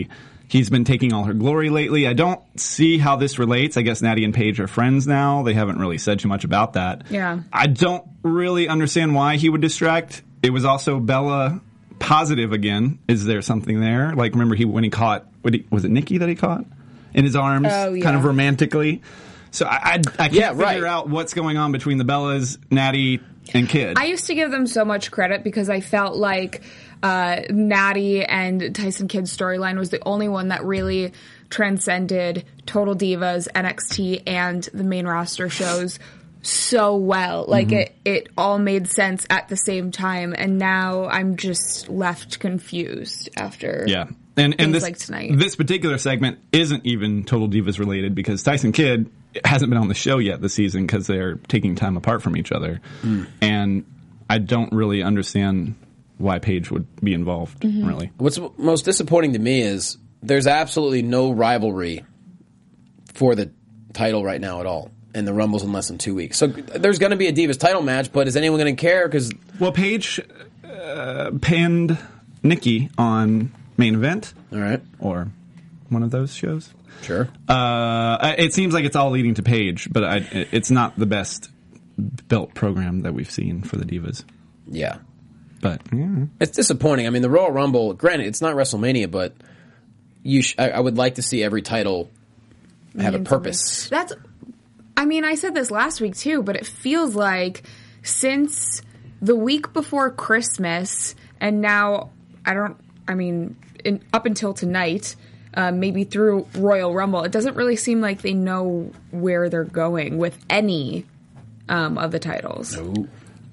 he's been taking all her glory lately. I don't see how this relates. I guess Natty and Paige are friends now. They haven't really said too much about that. Yeah. I don't really understand why he would distract. It was also Bella positive again. Is there something there? Like, remember when he caught, was it Nikki that he caught in his arms? Oh, yeah. Kind of romantically. So I can't figure out what's going on between the Bellas, Natty, and Kid. I used to give them so much credit because I felt like Natty and Tyson Kidd's storyline was the only one that really transcended Total Divas, NXT, and the main roster shows so well. Like, it all made sense at the same time, and now I'm just left confused after and this, like tonight. This particular segment isn't even Total Divas related because Tyson Kidd hasn't been on the show yet this season because they're taking time apart from each other. And I don't really understand why Paige would be involved, really. What's most disappointing to me is there's absolutely no rivalry for the title right now at all. And the Rumble's in less than 2 weeks. So there's going to be a Divas title match, but is anyone going to care? Well, Paige pinned Nikki on Main Event. All right. Or one of those shows. Sure. It seems like it's all leading to Paige, but it's not the best built program that we've seen for the Divas. Yeah. But it's disappointing. I mean, the Royal Rumble, granted, it's not WrestleMania, but I would like to see every title have a purpose. I said this last week too, but it feels like since the week before Christmas and now, up until tonight, maybe through Royal Rumble, it doesn't really seem like they know where they're going with any of the titles. No.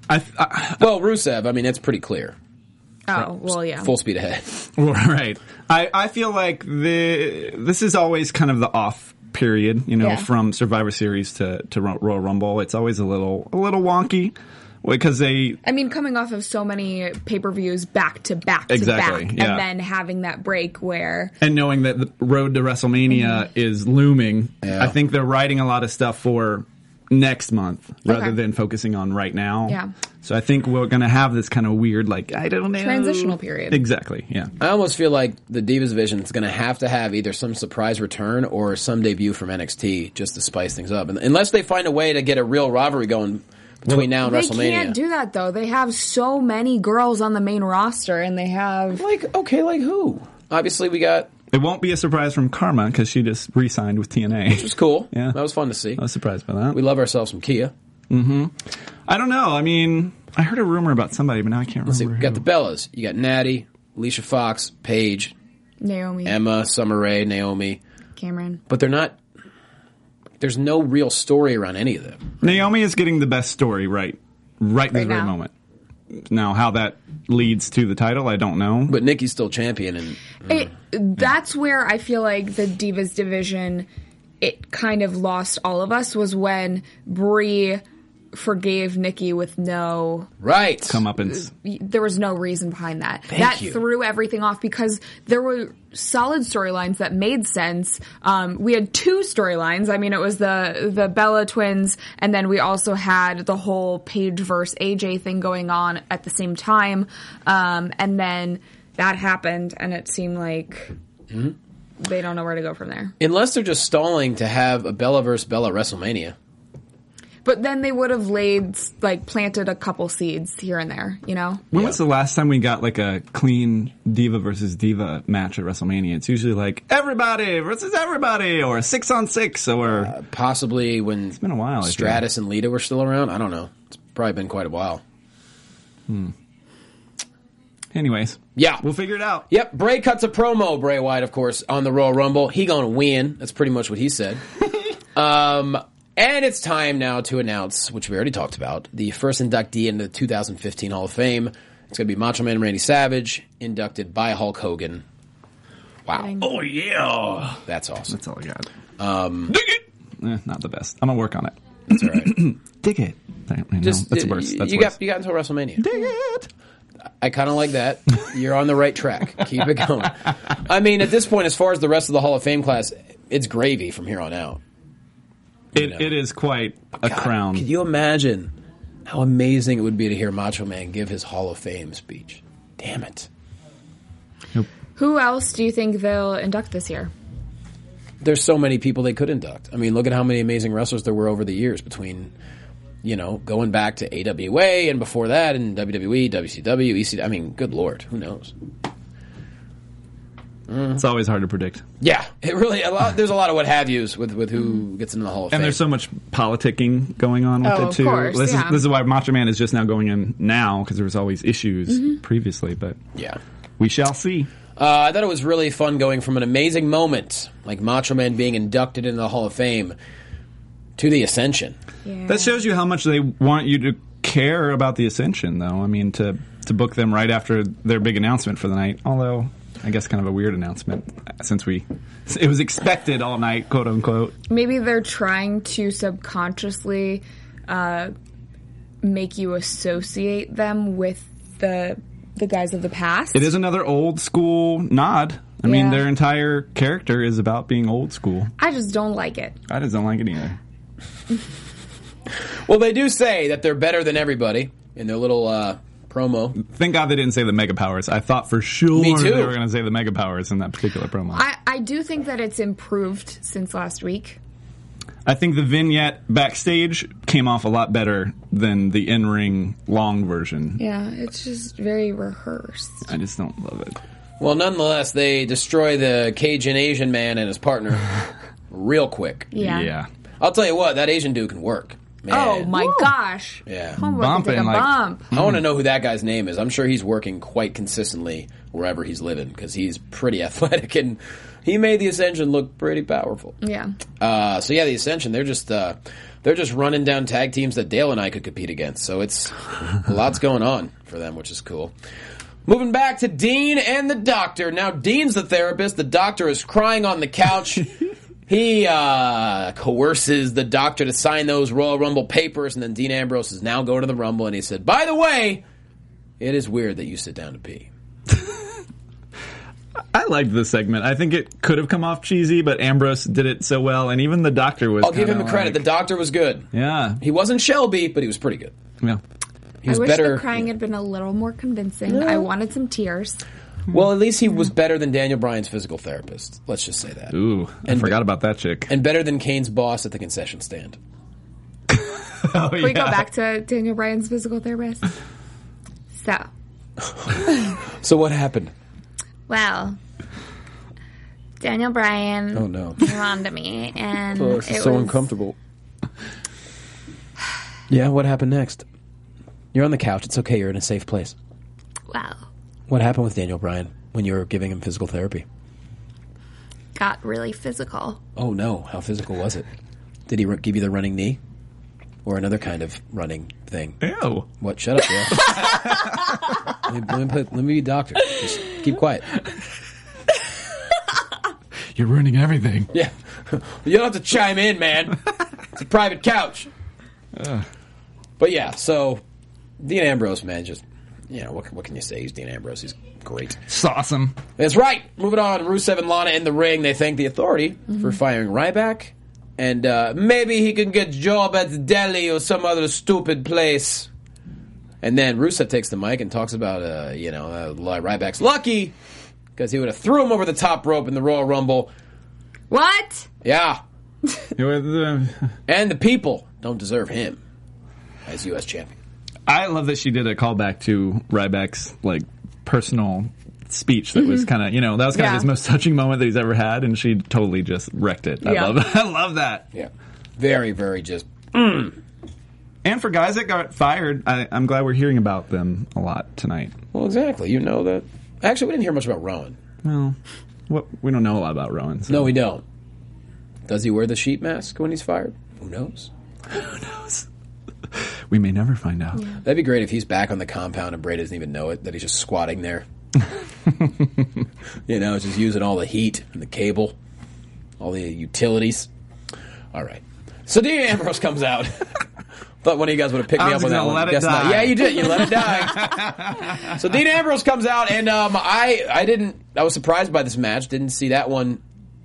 Well, Rusev, it's pretty clear. Oh, well, yeah. Full speed ahead. Right. I feel like this is always kind of the off period, from Survivor Series to Royal Rumble. It's always a little wonky because coming off of so many pay-per-views back to back to back, and then having that break where... And knowing that the road to WrestleMania is looming, I think they're writing a lot of stuff for next month rather than focusing on right now. Yeah. So I think we're going to have this kind of weird, I don't know. Transitional period. Exactly, yeah. I almost feel like the Divas division is going to have either some surprise return or some debut from NXT just to spice things up. And unless they find a way to get a real rivalry going between now and WrestleMania. They can't do that, though. They have so many girls on the main roster, and they have... Like who? Obviously, we got... It won't be a surprise from Karma because she just re-signed with TNA. Which was cool. Yeah. That was fun to see. I was surprised by that. We love ourselves some Kia. Mm-hmm. I don't know. I heard a rumor about somebody, but now I can't remember. Let's see. We got the Bellas. You got Natty, Alicia Fox, Paige, Naomi, Emma, Summer Rae, Naomi, Cameron. But they're not... There's no real story around any of them. Naomi is getting the best story right this very moment. Now, how that leads to the title, I don't know. But Nikki's still champion. That's where I feel like the Divas division, it kind of lost all of us, was when Brie forgave Nikki with no... Right. Comeuppance. There was no reason behind that. Thank you. Threw everything off because there were solid storylines that made sense. We had two storylines. It was the Bella twins, and then we also had the whole Paige versus AJ thing going on at the same time. And then that happened, and it seemed like they don't know where to go from there. Unless they're just stalling to have a Bella versus Bella WrestleMania. But then they would have planted a couple seeds here and there, When was the last time we got a clean Diva versus Diva match at WrestleMania? It's usually everybody versus everybody, or a 6-on-6, or... possibly when it's been a while, Stratus and Lita were still around. I don't know. It's probably been quite a while. Anyways. Yeah. We'll figure it out. Yep. Bray cuts a promo, Bray Wyatt, of course, on the Royal Rumble. He gonna win. That's pretty much what he said. And it's time now to announce, which we already talked about, the first inductee into the 2015 Hall of Fame. It's going to be Macho Man Randy Savage, inducted by Hulk Hogan. Wow. Oh, yeah. That's awesome. That's all I got. Dig it! Not the best. I'm going to work on it. That's all right. Dig it. That's worse. That's you worse. got until WrestleMania. Dig it! I kind of like that. You're on the right track. Keep it going. At this point, as far as the rest of the Hall of Fame class, it's gravy from here on out. It is quite a crown. Can you imagine how amazing it would be to hear Macho Man give his Hall of Fame speech? Damn it. Nope. Who else do you think they'll induct this year? There's so many people they could induct. I mean, look at how many amazing wrestlers there were over the years between, going back to AWA and before that, and WWE, WCW, ECW. I mean, good Lord, who knows? It's always hard to predict. Yeah, there's a lot of what have yous with who gets into the Hall of Fame. And there's so much politicking going on with it too. Of course, this is why Macho Man is just now going in now, because there was always issues previously. But yeah, we shall see. I thought it was really fun going from an amazing moment like Macho Man being inducted into the Hall of Fame to the Ascension. Yeah. That shows you how much they want you to care about the Ascension, though. I mean, to book them right after their big announcement for the night, although I guess kind of a weird announcement since it was expected all night, quote unquote. Maybe they're trying to subconsciously make you associate them with the guys of the past. It is another old school nod. I mean, their entire character is about being old school. I just don't like it. I just don't like it either. Well, they do say that they're better than everybody in their little promo. Thank God they didn't say the Mega Powers. I thought for sure Me too. they were going to say the Mega Powers in that particular promo. I do think that it's improved since last week. I think the vignette backstage came off a lot better than the in-ring long version. Yeah, it's just very rehearsed. I just don't love it. Well, nonetheless, they destroy the Cajun Asian man and his partner real quick. Yeah. I'll tell you what, that Asian dude can work. Man. Oh my gosh. Yeah. Homeboy can Bumping, take a like- bump. I want to know who that guy's name is. I'm sure he's working quite consistently wherever he's living because he's pretty athletic and he made the Ascension look pretty powerful. Yeah. So yeah, the Ascension, they're just running down tag teams that Dale and I could compete against. So it's a lot's going on for them, which is cool. Moving back to Dean and the Doctor. Now Dean's the therapist. The Doctor is crying on the couch. He coerces the Doctor to sign those Royal Rumble papers, and then Dean Ambrose is now going to the Rumble, and he said, by the way, it is weird that you sit down to pee. I liked this segment. I think it could have come off cheesy, but Ambrose did it so well, and even the Doctor was I'll give him credit. The Doctor was good. Yeah. He wasn't Shelby, but he was pretty good. Yeah. He was I wish better. the crying had been a little more convincing. I wanted some tears. Well, at least he was better than Daniel Bryan's physical therapist. Let's just say that. Ooh, I forgot about that chick. And better than Kane's boss at the concession stand. Oh, Can we go back to Daniel Bryan's physical therapist? So what happened? Well, Daniel Bryan Oh, no. came on to me, and Oh, this is it so was uncomfortable. Yeah, what happened next? You're on the couch. It's okay. You're in a safe place. Wow. What happened with Daniel Bryan when you were giving him physical therapy? Got really physical. Oh, no. How physical was it? Did he give you the running knee? Or another kind of running thing? Ew. What? Shut up, yeah. let me be a doctor. Just keep quiet. You're ruining everything. Yeah. You don't have to chime in, man. It's a private couch. But yeah, so Dean Ambrose, man, just, what can you say? He's Dean Ambrose. He's great. Sauceum. That's right. Moving on. Rusev and Lana in the ring. They thank the Authority for firing Ryback. And maybe he can get a job at Delhi or some other stupid place. And then Rusev takes the mic and talks about, Ryback's lucky because he would have threw him over the top rope in the Royal Rumble. What? Yeah. And the people don't deserve him as U.S. champion. I love that she did a callback to Ryback's personal speech that was kind of, that was kind of his most touching moment that he's ever had, and she totally just wrecked it. I love that. Yeah. Very, very just... And for guys that got fired, I'm glad we're hearing about them a lot tonight. Well, exactly. You know that... Actually, we didn't hear much about Rowan. Well, we don't know a lot about Rowan. So. No, we don't. Does he wear the sheet mask when he's fired? Who knows? Who knows? We may never find out. Yeah. That'd be great if he's back on the compound and Bray doesn't even know it, that he's just squatting there. Just using all the heat and the cable, all the utilities. All right. So Dean Ambrose comes out. Thought one of you guys would have picked me up on that one. Let it Guess die. not. Yeah, you did. You let it die. So Dean Ambrose comes out, and I was surprised by this match. Didn't see that one.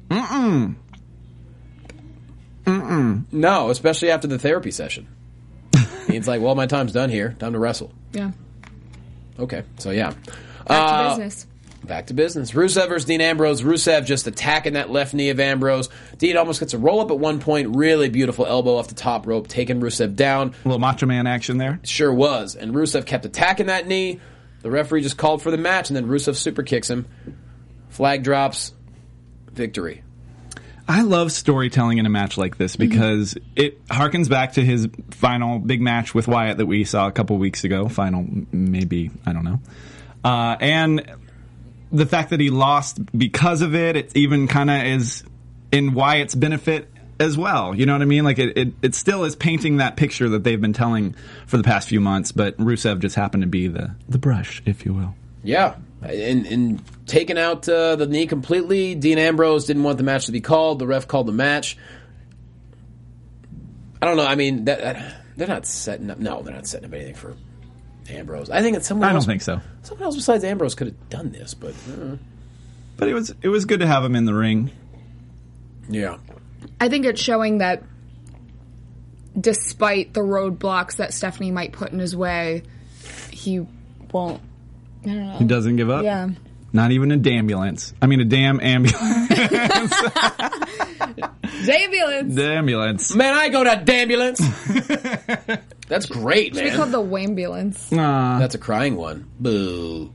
No, especially after the therapy session. Dean's like, well, my time's done here. Time to wrestle. Yeah. Okay, so yeah. Back to business. Back to business. Rusev versus Dean Ambrose. Rusev just attacking that left knee of Ambrose. Dean almost gets a roll-up at one point. Really beautiful elbow off the top rope, taking Rusev down. A little Macho Man action there. Sure was. And Rusev kept attacking that knee. The referee just called for the match, and then Rusev super kicks him. Flag drops. Victory. I love storytelling in a match like this because it harkens back to his final big match with Wyatt that we saw a couple weeks ago. Final, maybe, I don't know. And the fact that he lost because of it, it even kind of is in Wyatt's benefit as well. You know what I mean? Like it still is painting that picture that they've been telling for the past few months, but Rusev just happened to be the brush, if you will. Yeah. And taking out the knee completely. Dean Ambrose didn't want the match to be called. The ref called the match. I don't know. I mean, they're not setting up. No, they're not setting up anything for Ambrose. I think it's someone else. I don't think so. Someone else besides Ambrose could have done this, but But it was good to have him in the ring. Yeah. I think it's showing that despite the roadblocks that Stephanie might put in his way, he won't. I don't know. He doesn't give up? Yeah. Not even a damn-ambulance. I mean, a damn ambulance. Ambulance. Ambulance. Man, I go to ambulance. That's great, man. Should be called the Wambulance. That's a crying one. Boo.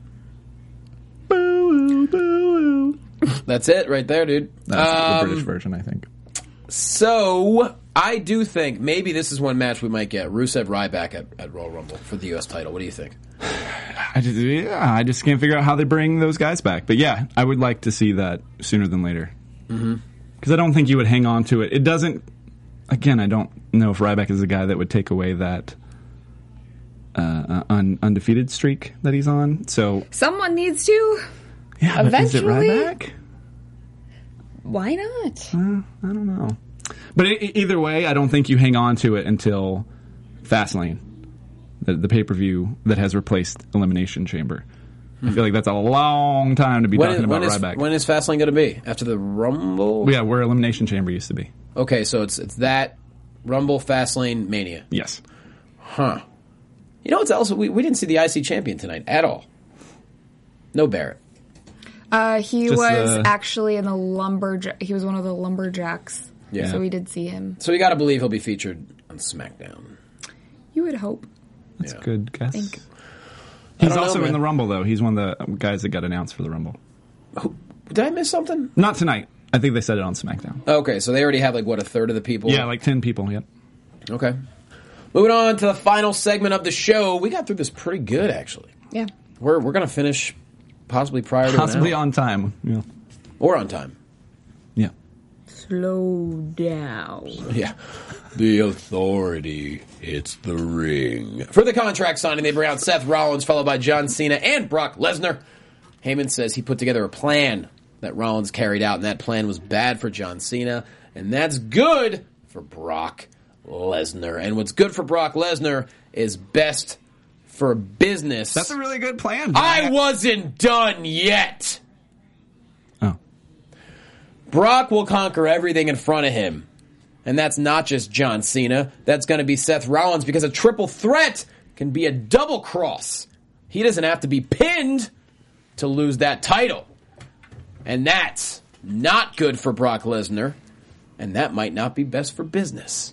Boo, boo. That's it right there, dude. That's the British version, I think. So, I do think maybe this is one match we might get. Rusev Ryback at Royal Rumble for the U.S. title. What do you think? I just can't figure out how they bring those guys back. But yeah, I would like to see that sooner than later. Because I don't think you would hang on to it. It doesn't... Again, I don't know if Ryback is the guy that would take away that undefeated streak that he's on. So Someone needs to. yeah, eventually. But is it Ryback? Why not? I don't know. But either way, I don't think you hang on to it until Fastlane, the pay-per-view that has replaced Elimination Chamber. I feel like that's a long time to be talking about Ryback. When is Fastlane going to be? After the Rumble? Yeah, where Elimination Chamber used to be. Okay, so it's that, Rumble, Fastlane, Mania. Yes. Huh. You know what's else? We didn't see the IC champion tonight at all. No Barrett. He Just, was actually in the lumberjack. He was one of the lumberjacks. Yeah. So we did see him. So we got to believe he'll be featured on SmackDown. You would hope. That's a good guess. Think. He's don't know, also man. in the Rumble, though. He's one of the guys that got announced for the Rumble. Did I miss something? Not tonight. I think they said it on SmackDown. Okay, so they already have, a third of the people? Yeah, 10 people, yep. Okay. Moving on to the final segment of the show. We got through this pretty good, actually. Yeah. We're going to finish possibly prior to Possibly an hour. on time. Yeah. Or on time. Yeah. Slow down. Yeah. The Authority. It's the ring. For the contract signing, they bring out Seth Rollins, followed by John Cena and Brock Lesnar. Heyman says he put together a plan that Rollins carried out, and that plan was bad for John Cena, and that's good for Brock Lesnar. And what's good for Brock Lesnar is best for business. That's a really good plan. I wasn't done yet. Oh. Brock will conquer everything in front of him. And that's not just John Cena. That's going to be Seth Rollins, because a triple threat can be a double cross. He doesn't have to be pinned to lose that title. And that's not good for Brock Lesnar. And that might not be best for business.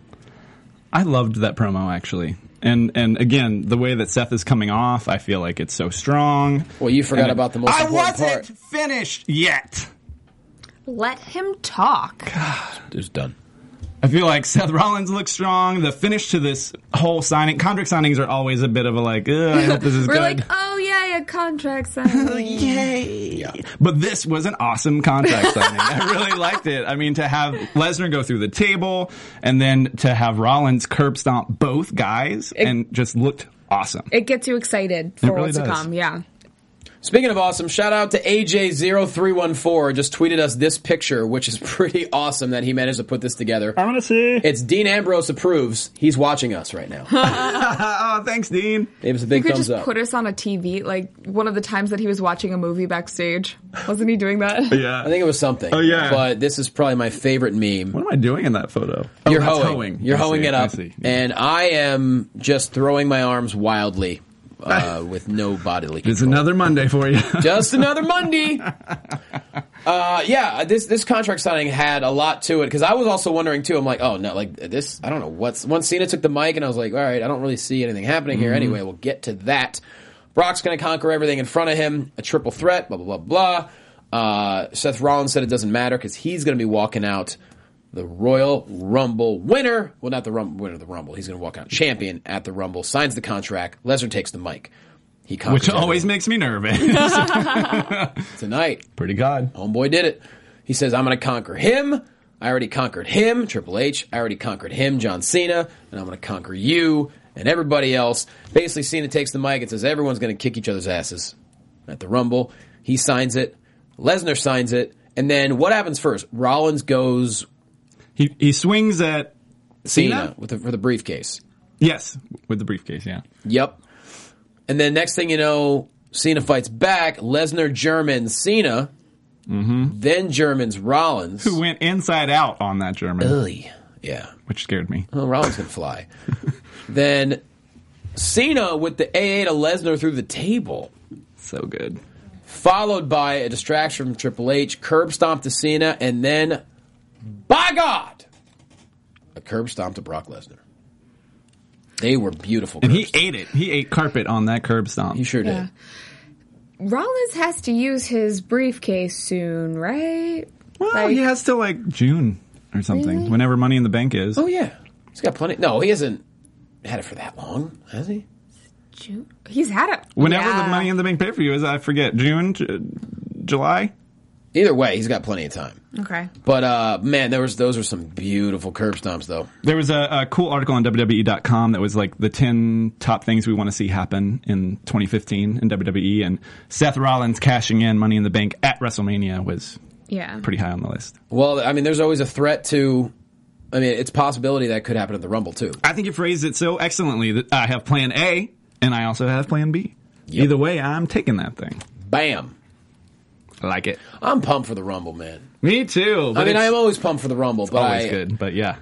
I loved that promo, actually. And again, the way that Seth is coming off, I feel like it's so strong. Well, you forgot about the most important part. I wasn't finished yet. Let him talk. It's done. I feel like Seth Rollins looks strong. The finish to this whole signing, contract signings are always a bit of a I hope this is We're good. like, oh yeah, contract signing. Yay. Yeah. But this was an awesome contract signing. I really liked it. I mean, to have Lesnar go through the table and then to have Rollins curb stomp both guys and just looked awesome. It gets you excited for really what's to does. come, yeah. Speaking of awesome, shout out to AJ0314. Just tweeted us this picture, which is pretty awesome that he managed to put this together. I want to see. It's Dean Ambrose approves. He's watching us right now. Oh, thanks, Dean. Gave us a You big could thumbs just up. put us on a TV, like one of the times that he was watching a movie backstage. Wasn't he doing that? Yeah. I think it was something. Oh, yeah. But this is probably my favorite meme. What am I doing in that photo? You're that's hoeing. You're I hoeing see, it I up. see. And I am just throwing my arms wildly with no bodily control. It's another Monday for you. Just another Monday. This contract signing had a lot to it because I was also wondering too. I'm like, oh no, like this. I don't know what's. Once Cena took the mic, and I was like, all right, I don't really see anything happening here. Anyway, we'll get to that. Brock's going to conquer everything in front of him. A triple threat. Blah blah blah blah. Seth Rollins said it doesn't matter because he's going to be walking out the Royal Rumble winner. Well, not the winner of the Rumble. He's going to walk out champion at the Rumble. Signs the contract. Lesnar takes the mic. He conquers Which always makes me nervous. Tonight. Pretty God. Homeboy did it. He says, I'm going to conquer him. I already conquered him, Triple H. I already conquered him, John Cena. And I'm going to conquer you and everybody else. Basically, Cena takes the mic and says everyone's going to kick each other's asses at the Rumble. He signs it. Lesnar signs it. And then what happens first? Rollins goes... He swings at Cena for the briefcase. Yes, with the briefcase, yeah. Yep. And then next thing you know, Cena fights back. Lesnar Germans Cena. Then Germans Rollins. Who went inside out on that German. Ugh. Yeah. Which scared me. Well, Rollins can fly. Then Cena with the AA to Lesnar through the table. So good. Followed by a distraction from Triple H, curb stomp to Cena, and then, by God, a curb stomp to Brock Lesnar. They were beautiful. And he ate it. He ate carpet on that curb stomp. He sure did. Rollins has to use his briefcase soon, right? Well, he has till like June or something, Really? whenever Money in the Bank is. Oh, yeah. He's got plenty. No, he hasn't had it for that long, has he? June? He's had it. Whenever Yeah. the Money in the Bank pay-per-view is, I forget. June? July? Either way, he's got plenty of time. Okay. But, man, those were some beautiful curb stomps, though. There was a cool article on WWE.com that was like the 10 top things we want to see happen in 2015 in WWE, and Seth Rollins cashing in Money in the Bank at WrestleMania was pretty high on the list. Well, I mean, there's always a threat to... I mean, it's a possibility that could happen at the Rumble, too. I think you phrased it so excellently that I have plan A, and I also have plan B. Yep. Either way, I'm taking that thing. Bam. I like it. I'm pumped for the Rumble, man. Me too. I mean, I'm always pumped for the Rumble, but always good, but yeah.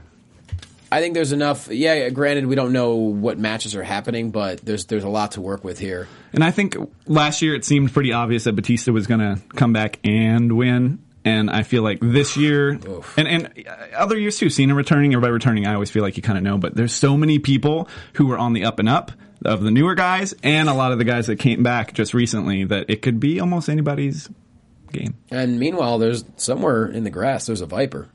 I think there's enough. Yeah, granted, we don't know what matches are happening, but there's a lot to work with here. And I think last year it seemed pretty obvious that Batista was going to come back and win. And I feel like this year, and other years too, Cena returning, everybody returning, I always feel like you kind of know. But there's so many people who are on the up and up of the newer guys and a lot of the guys that came back just recently that it could be almost anybody's game. And meanwhile, there's somewhere in the grass, there's a Viper.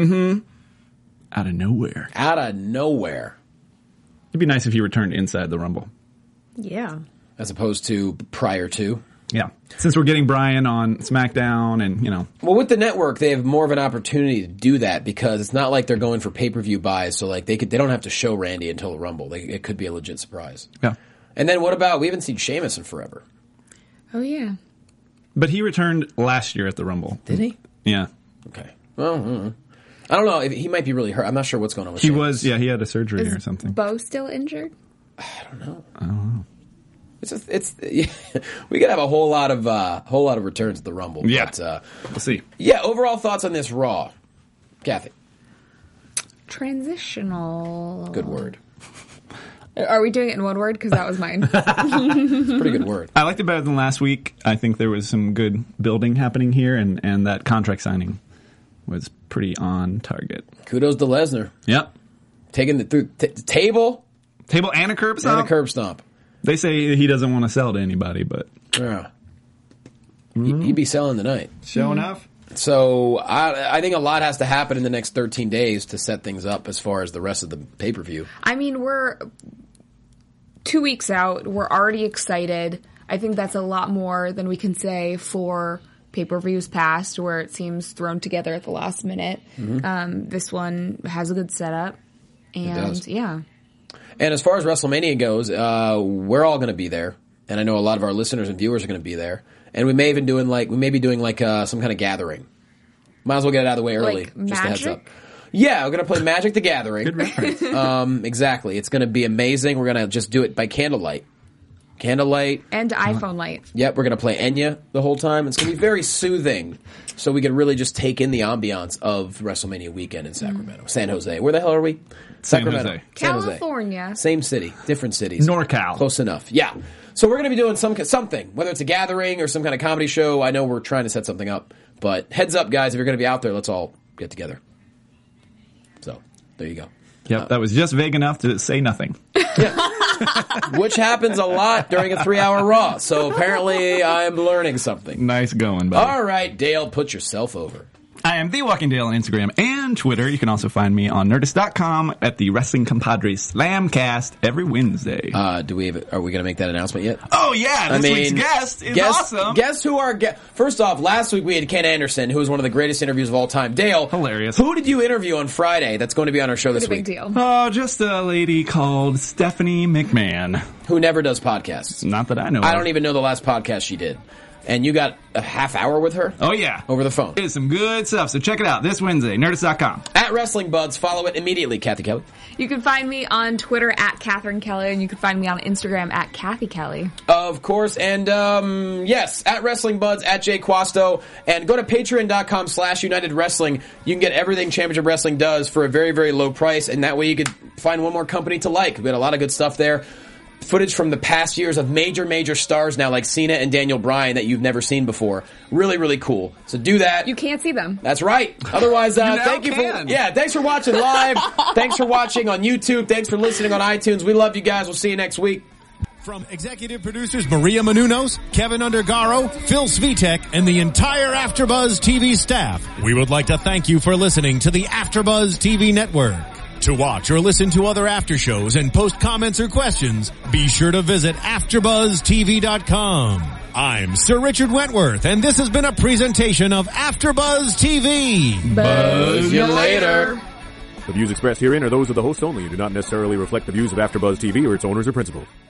Out of nowhere. Out of nowhere. It'd be nice if he returned inside the Rumble. Yeah. As opposed to prior to. Yeah. Since we're getting Bryan on SmackDown and, you know. Well, with the network, they have more of an opportunity to do that because it's not like they're going for pay-per-view buys, so like they don't have to show Randy until the Rumble. It could be a legit surprise. Yeah. And then what about, we haven't seen Sheamus in forever. Oh, yeah. But he returned last year at the Rumble. Did he? Yeah. Okay. Well, I don't know. He might be really hurt. I'm not sure what's going on with He Sheamus. was, yeah, he had a surgery or something. Bo still injured? I don't know. We could have a whole lot of returns at the Rumble. Yeah. But, We'll see. yeah, overall thoughts on this Raw. Kathy. Transitional. Good word. Are we doing it in one word? Because that was mine. It's a pretty good word. I liked it better than last week. I think there was some good building happening here, and that contract signing was pretty on target. Kudos to Lesnar. Yep. Taking the table Table and a curb stomp? and a curb stomp. They say he doesn't want to sell to anybody, but... Yeah. He'd be selling tonight. Show enough. So I think a lot has to happen in the next 13 days to set things up as far as the rest of the pay-per-view. I mean, we're 2 weeks out. We're already excited. I think that's a lot more than we can say for pay-per-views past, where it seems thrown together at the last minute. This one has a good setup. And, does. yeah. And as far as WrestleMania goes, we're all going to be there. And I know a lot of our listeners and viewers are going to be there. And we may be doing some kind of gathering. Might as well get it out of the way early. Like just a heads up. Magic? Yeah, we're going to play Magic the Gathering. Good reference. Exactly. It's going to be amazing. We're going to just do it by candlelight. candlelight. And iPhone light. Yep, we're going to play Enya the whole time. It's going to be very soothing, so we can really just take in the ambiance of WrestleMania weekend in Sacramento. San Jose. Where the hell are we? Sacramento. Jose. San Jose. California. Same city, different cities. NorCal. Close enough. Yeah. So we're going to be doing something, whether it's a gathering or some kind of comedy show. I know we're trying to set something up, but heads up, guys, if you're going to be out there, let's all get together. So, there you go. Yep, that was just vague enough to say nothing. Which happens a lot during a 3-hour Raw. So apparently I'm learning something. Nice going, buddy. All right, Dale, put yourself over. I am The Walking Dale on Instagram and Twitter. You can also find me on Nerdist.com at the Wrestling Compadres Slamcast every Wednesday. Are we going to make that announcement yet? Oh, yeah. This week's guest is awesome. Guess who our guest... First off, last week we had Ken Anderson, who was one of the greatest interviews of all time. Dale. Hilarious. Who did you interview on Friday that's going to be on our show this week? Big deal. Oh, just a lady called Stephanie McMahon. Who never does podcasts. Not that I know of. I don't even know the last podcast she did. And you got a half hour with her? Oh, yeah. Over the phone. It's some good stuff, so check it out this Wednesday, Nerdist.com. At Wrestling Buds, follow it immediately, Kathy Kelly. You can find me on Twitter at Catherine Kelly, and you can find me on Instagram at Kathy Kelly. Of course, and yes, at Wrestling Buds, at Jay Quasto, and go to patreon.com/United Wrestling. You can get everything Championship Wrestling does for a very, very low price, and that way you could find one more company to like. We got a lot of good stuff there. Footage from the past years of major stars now, like Cena and Daniel Bryan, that you've never seen before. Really, really cool. So do that. You can't see them. That's right. Otherwise, thanks for watching live. Thanks for watching on YouTube. Thanks for listening on iTunes. We love you guys. We'll see you next week. From executive producers Maria Menounos, Kevin Undergaro, Phil Svitek, and the entire AfterBuzz TV staff, we would like to thank you for listening to the AfterBuzz TV network. To watch or listen to other after shows and post comments or questions, be sure to visit AfterBuzzTV.com. I'm Sir Richard Wentworth, and this has been a presentation of AfterBuzz TV. Buzz you later. The views expressed herein are those of the hosts only and do not necessarily reflect the views of AfterBuzz TV or its owners or principals.